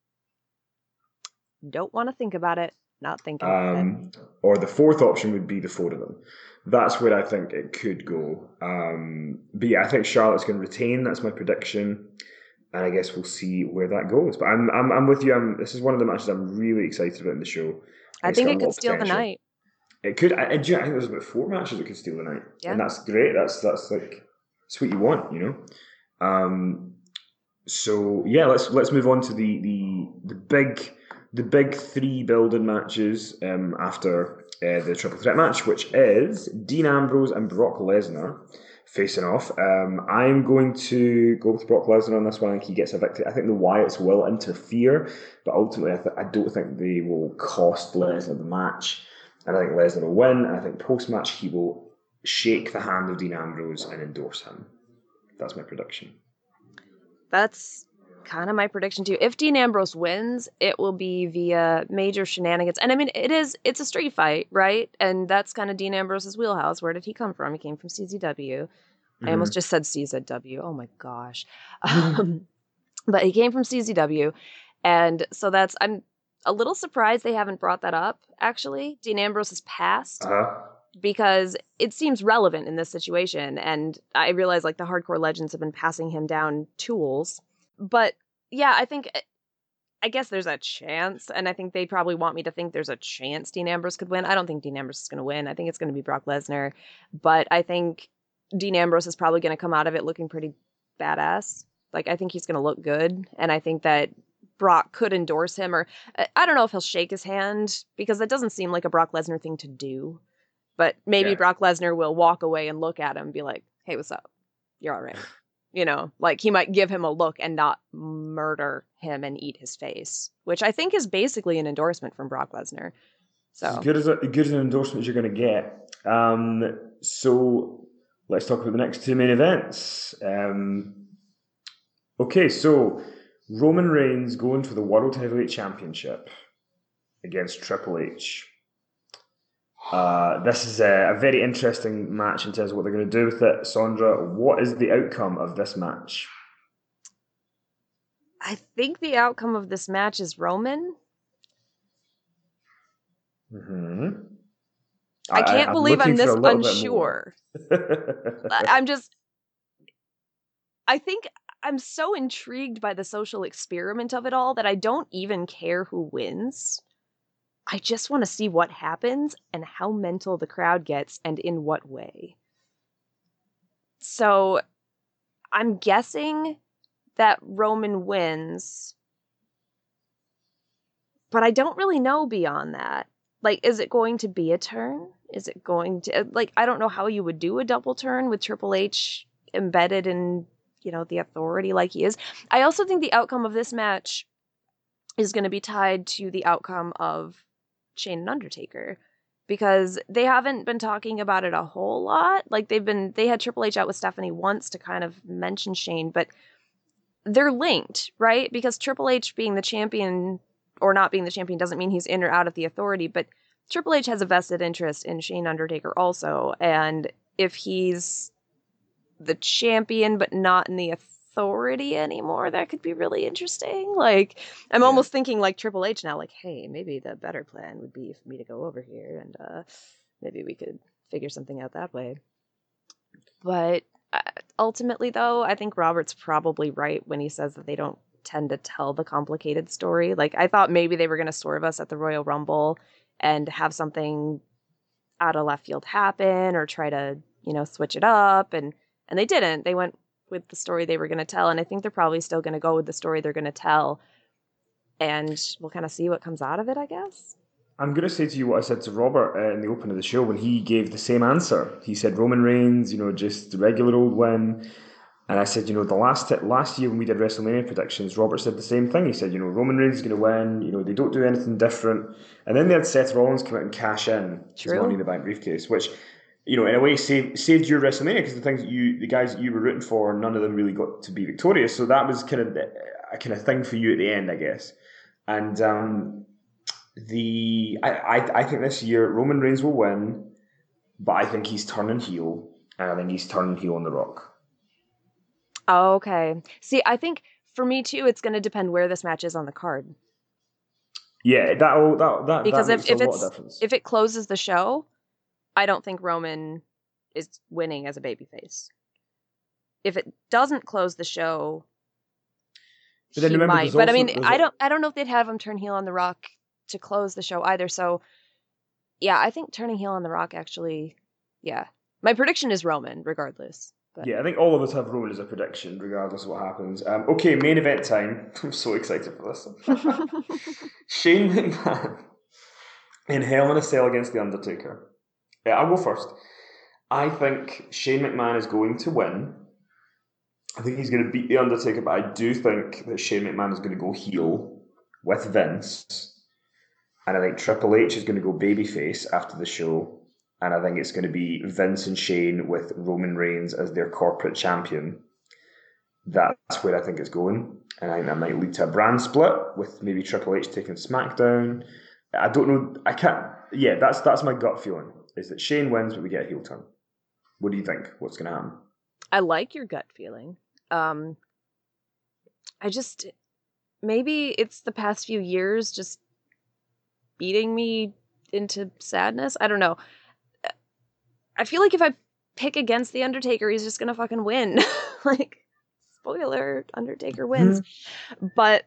Don't want to think about it. Not thinking about it. Or the 4th option would be the 4 of them. That's where I think it could go. But yeah, I think Charlotte's going to retain. That's my prediction, and I guess we'll see where that goes. But I'm with you. This is one of the matches I'm really excited about in the show. I think it could steal the night. It could. I think there's about 4 matches that could steal the night, and that's great. That's like it's what you want, So yeah, let's move on to the big 3 building matches after the triple threat match, which is Dean Ambrose and Brock Lesnar facing off. I'm going to go with Brock Lesnar on this one. I think he gets a victory. I think the Wyatts will interfere, but ultimately I don't think they will cost Lesnar the match. And I think Lesnar will win, and I think post-match he will shake the hand of Dean Ambrose and endorse him. That's my prediction. That's kind of my prediction too. If Dean Ambrose wins, it will be via major shenanigans. And I mean, it's a street fight, right? And that's kind of Dean Ambrose's wheelhouse. Where did he come from? He came from CZW. I almost just said CZW. Oh my gosh. But he came from CZW. And so I'm a little surprised they haven't brought that up, actually. Dean Ambrose's past. Because it seems relevant in this situation. And I realize like the hardcore legends have been passing him down tools. But yeah, I guess there's a chance. And I think they probably want me to think there's a chance Dean Ambrose could win. I don't think Dean Ambrose is going to win. I think it's going to be Brock Lesnar. But I think Dean Ambrose is probably going to come out of it looking pretty badass. Like, I think he's going to look good. And I think that Brock could endorse him, or I don't know if he'll shake his hand, because that doesn't seem like a Brock Lesnar thing to do. But maybe Brock Lesnar will walk away and look at him and be like, hey, what's up? You're all right. You know, like he might give him a look and not murder him and eat his face, which I think is basically an endorsement from Brock Lesnar. So as good as an endorsement as you're going to get. So let's talk about the next two main events. Okay, so Roman Reigns going for the World Heavyweight Championship against Triple H. This is a very interesting match in terms of what they're going to do with it. Sandra, what is the outcome of this match? I think the outcome of this match is Roman. Mm-hmm. I can't believe I'm this unsure. I think I'm so intrigued by the social experiment of it all that I don't even care who wins. I just want to see what happens and how mental the crowd gets and in what way. So I'm guessing that Roman wins, but I don't really know beyond that. Like, is it going to be a turn? Is it going to, like, I don't know how you would do a double turn with Triple H embedded in, you know, the authority like he is. I also think the outcome of this match is going to be tied to the outcome of Shane and Undertaker, because they haven't been talking about it a whole lot. Like, they had Triple H out with Stephanie once to kind of mention Shane, but they're linked, right? Because Triple H being the champion or not being the champion doesn't mean he's in or out of the authority, but Triple H has a vested interest in Shane Undertaker also, and if he's the champion but not in the authority anymore, that could be really interesting. Like, I'm almost thinking like Triple H now, like, hey, maybe the better plan would be for me to go over here and maybe we could figure something out that way. But ultimately, though, I think Robert's probably right when he says that they don't tend to tell the complicated story. Like, I thought maybe they were going to swerve us at the Royal Rumble and have something out of left field happen or try to, you know, switch it up. And they didn't. They went with the story they were going to tell. And I think they're probably still going to go with the story they're going to tell. And we'll kind of see what comes out of it, I guess. I'm going to say to you what I said to Robert in the open of the show when he gave the same answer. He said Roman Reigns, you know, just the regular old win. And I said, you know, the last year when we did WrestleMania predictions, Robert said the same thing. He said, you know, Roman Reigns is going to win. You know, they don't do anything different. And then they had Seth Rollins come out and cash in his Money in the Bank briefcase, which, you know, in a way saved your WrestleMania because the guys that you were rooting for, none of them really got to be victorious. So that was kind of a kind of thing for you at the end, I guess. And I think this year Roman Reigns will win, but I think he's turning heel, and I think he's turning heel on The Rock. Okay. See, I think for me too, it's going to depend where this match is on the card. Yeah, that because makes a lot of difference. If it closes the show, I don't think Roman is winning as a babyface. If it doesn't close the show, he might. But I mean, I don't know if they'd have him turn heel on The Rock to close the show either. So, yeah, I think turning heel on The Rock actually, yeah. My prediction is Roman, regardless. But. Yeah, I think all of us have Roman as a prediction, regardless of what happens. Okay, main event time. I'm so excited for this. Shane McMahon in Hell in a Cell against The Undertaker. Yeah, I'll go first. I think Shane McMahon is going to win. I think he's going to beat The Undertaker, but I do think that Shane McMahon is going to go heel with Vince. And I think Triple H is going to go babyface after the show. And I think it's going to be Vince and Shane with Roman Reigns as their corporate champion. That's where I think it's going. And I think that might lead to a brand split with maybe Triple H taking SmackDown. I don't know. I can't. Yeah, that's my gut feeling, is that Shane wins, but we get a heel turn. What do you think? What's going to happen? I like your gut feeling. Maybe it's the past few years just beating me into sadness. I don't know. I feel like if I pick against The Undertaker, he's just gonna fucking win. Like, spoiler, Undertaker wins. But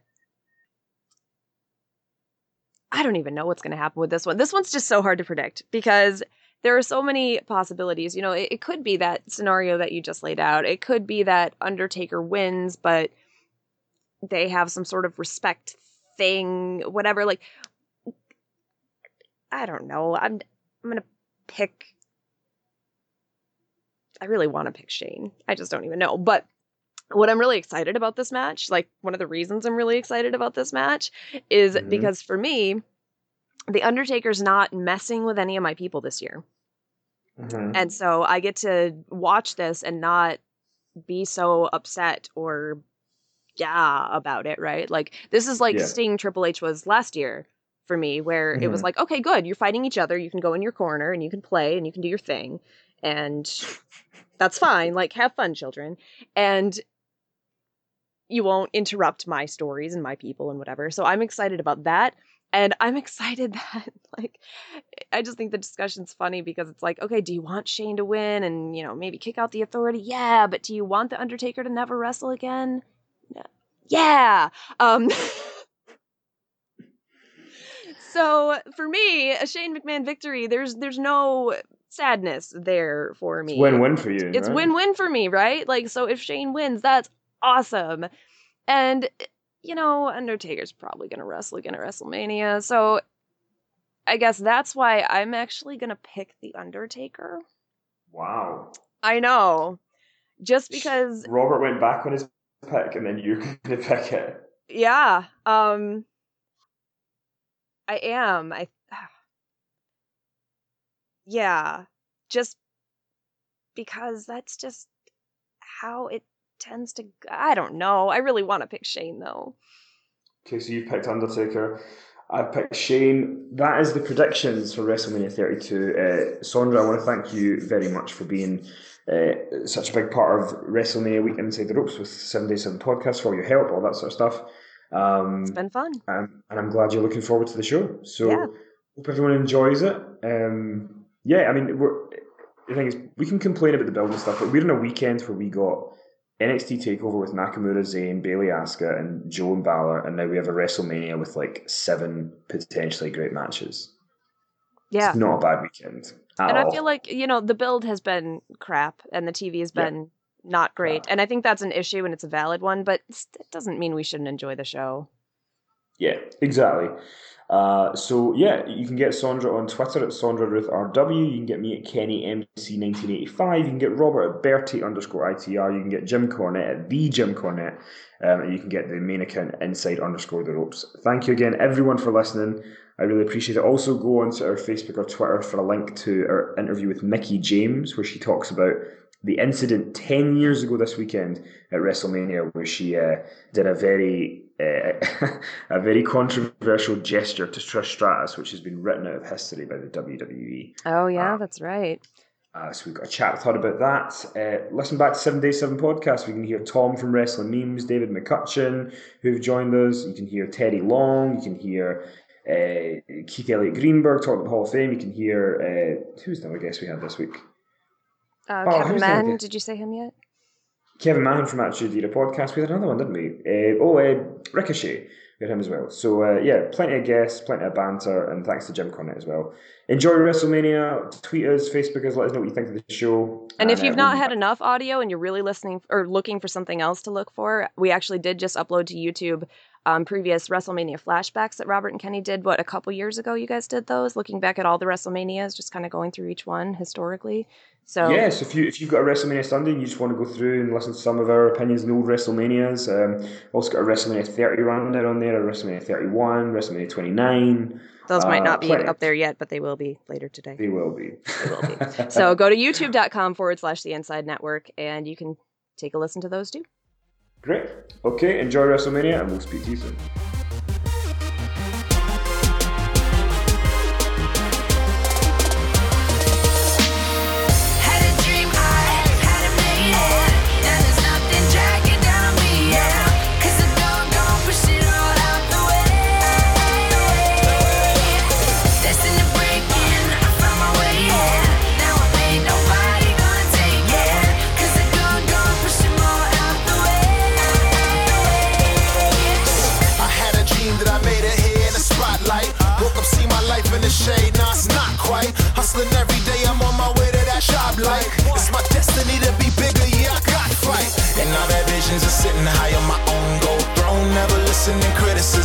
I don't even know what's gonna happen with this one. This one's just so hard to predict because there are so many possibilities. You know, it could be that scenario that you just laid out. It could be that Undertaker wins, but they have some sort of respect thing, whatever. Like, I don't know. I'm gonna pick. I really want to pick Shane. I just don't even know. But what I'm really excited about this match, like one of the reasons I'm really excited about this match is because for me, The Undertaker's not messing with any of my people this year. And so I get to watch this and not be so upset or about it, right? Like this is like Sting Triple H was last year for me, where it was like, okay, good, you're fighting each other, you can go in your corner and you can play and you can do your thing, and that's fine, like have fun, children, and you won't interrupt my stories and my people and whatever. So I'm excited about that. And I'm excited that, like, I just think the discussion's funny because it's like, okay, do you want Shane to win and, you know, maybe kick out the Authority? Yeah, but do you want The Undertaker to never wrestle again? No. Yeah. So for me, a Shane McMahon victory, there's no sadness there for me. It's win-win for you. It's win-win for me, right? Like, so if Shane wins, that's awesome. And, you know, Undertaker's probably going to wrestle again at WrestleMania. So I guess that's why I'm actually going to pick The Undertaker. Wow. I know. Just because... Robert went back on his pick and then you're going to pick it. Yeah. I am. Yeah. Just because that's just how it tends to... I don't know. I really want to pick Shane, though. Okay, so you've picked Undertaker. I've picked Shane. That is the predictions for WrestleMania 32. Sondra, I want to thank you very much for being such a big part of WrestleMania Week Inside the Ropes with 7 Days 7 Podcasts, for all your help, all that sort of stuff. It's been fun. And I'm glad you're looking forward to the show. So yeah. Hope everyone enjoys it. Yeah, I mean, the thing is, we can complain about the build and stuff, but we're in a weekend where we got NXT TakeOver with Nakamura, Zayn, Bayley, Asuka, and Joe and Balor, and now we have a WrestleMania with like 7 potentially great matches. Yeah. It's not a bad weekend at and all. I feel like, you know, the build has been crap, and the TV has been not great, and I think that's an issue, and it's a valid one, but it doesn't mean we shouldn't enjoy the show. Yeah, exactly. So yeah, you can get Sondra on Twitter at SondraRuthRW. You can get me at KennyMC1985. You can get Robert at Bertie_ITR. You can get Jim Cornette at the Jim Cornette. And you can get the main account Inside_the Ropes. Thank you again, everyone, for listening. I really appreciate it. Also, go onto our Facebook or Twitter for a link to our interview with Mickie James, where she talks about the incident 10 years ago this weekend at WrestleMania, where she did a very controversial gesture to Trish Stratus, which has been written out of history by the WWE. Oh, yeah, that's right. So we've got a chat with her about that. Listen back to 7 Days 7 Podcast. We can hear Tom from Wrestling Memes, David McCutcheon, who've joined us. You can hear Teddy Long. You can hear Keith Elliott Greenberg talking about the Hall of Fame. You can hear... who's the other guest we had this week? Kevin Mann, did you say him yet? Kevin Mann from Attitude Era Podcast. We had another one, didn't we? Ricochet. We had him as well. So, yeah, plenty of guests, plenty of banter, and thanks to Jim Cornette as well. Enjoy WrestleMania. Tweet us, Facebook us, let us know what you think of the show. And if you've not had enough audio and you're really listening or looking for something else to look for, we actually did just upload to YouTube previous WrestleMania flashbacks that Robert and Kenny did, a couple years ago you guys did those, looking back at all the WrestleManias, just kind of going through each one historically. So yes, if you've got a WrestleMania Sunday and you just want to go through and listen to some of our opinions on the old WrestleManias, also got a WrestleMania 30 rundown on there, a WrestleMania 31, WrestleMania 29. Those might not be up there yet, but they will be later today. They will be. They will be. So go to youtube.com/The Inside Network and you can take a listen to those too. Great. Okay, enjoy WrestleMania and we'll speak to you soon. Shade, nah, it's not quite. Hustling every day, I'm on my way to that shop like it's my destiny to be bigger, yeah, I got fight. And all that visions are sitting high on my own gold throne, never listen and criticize.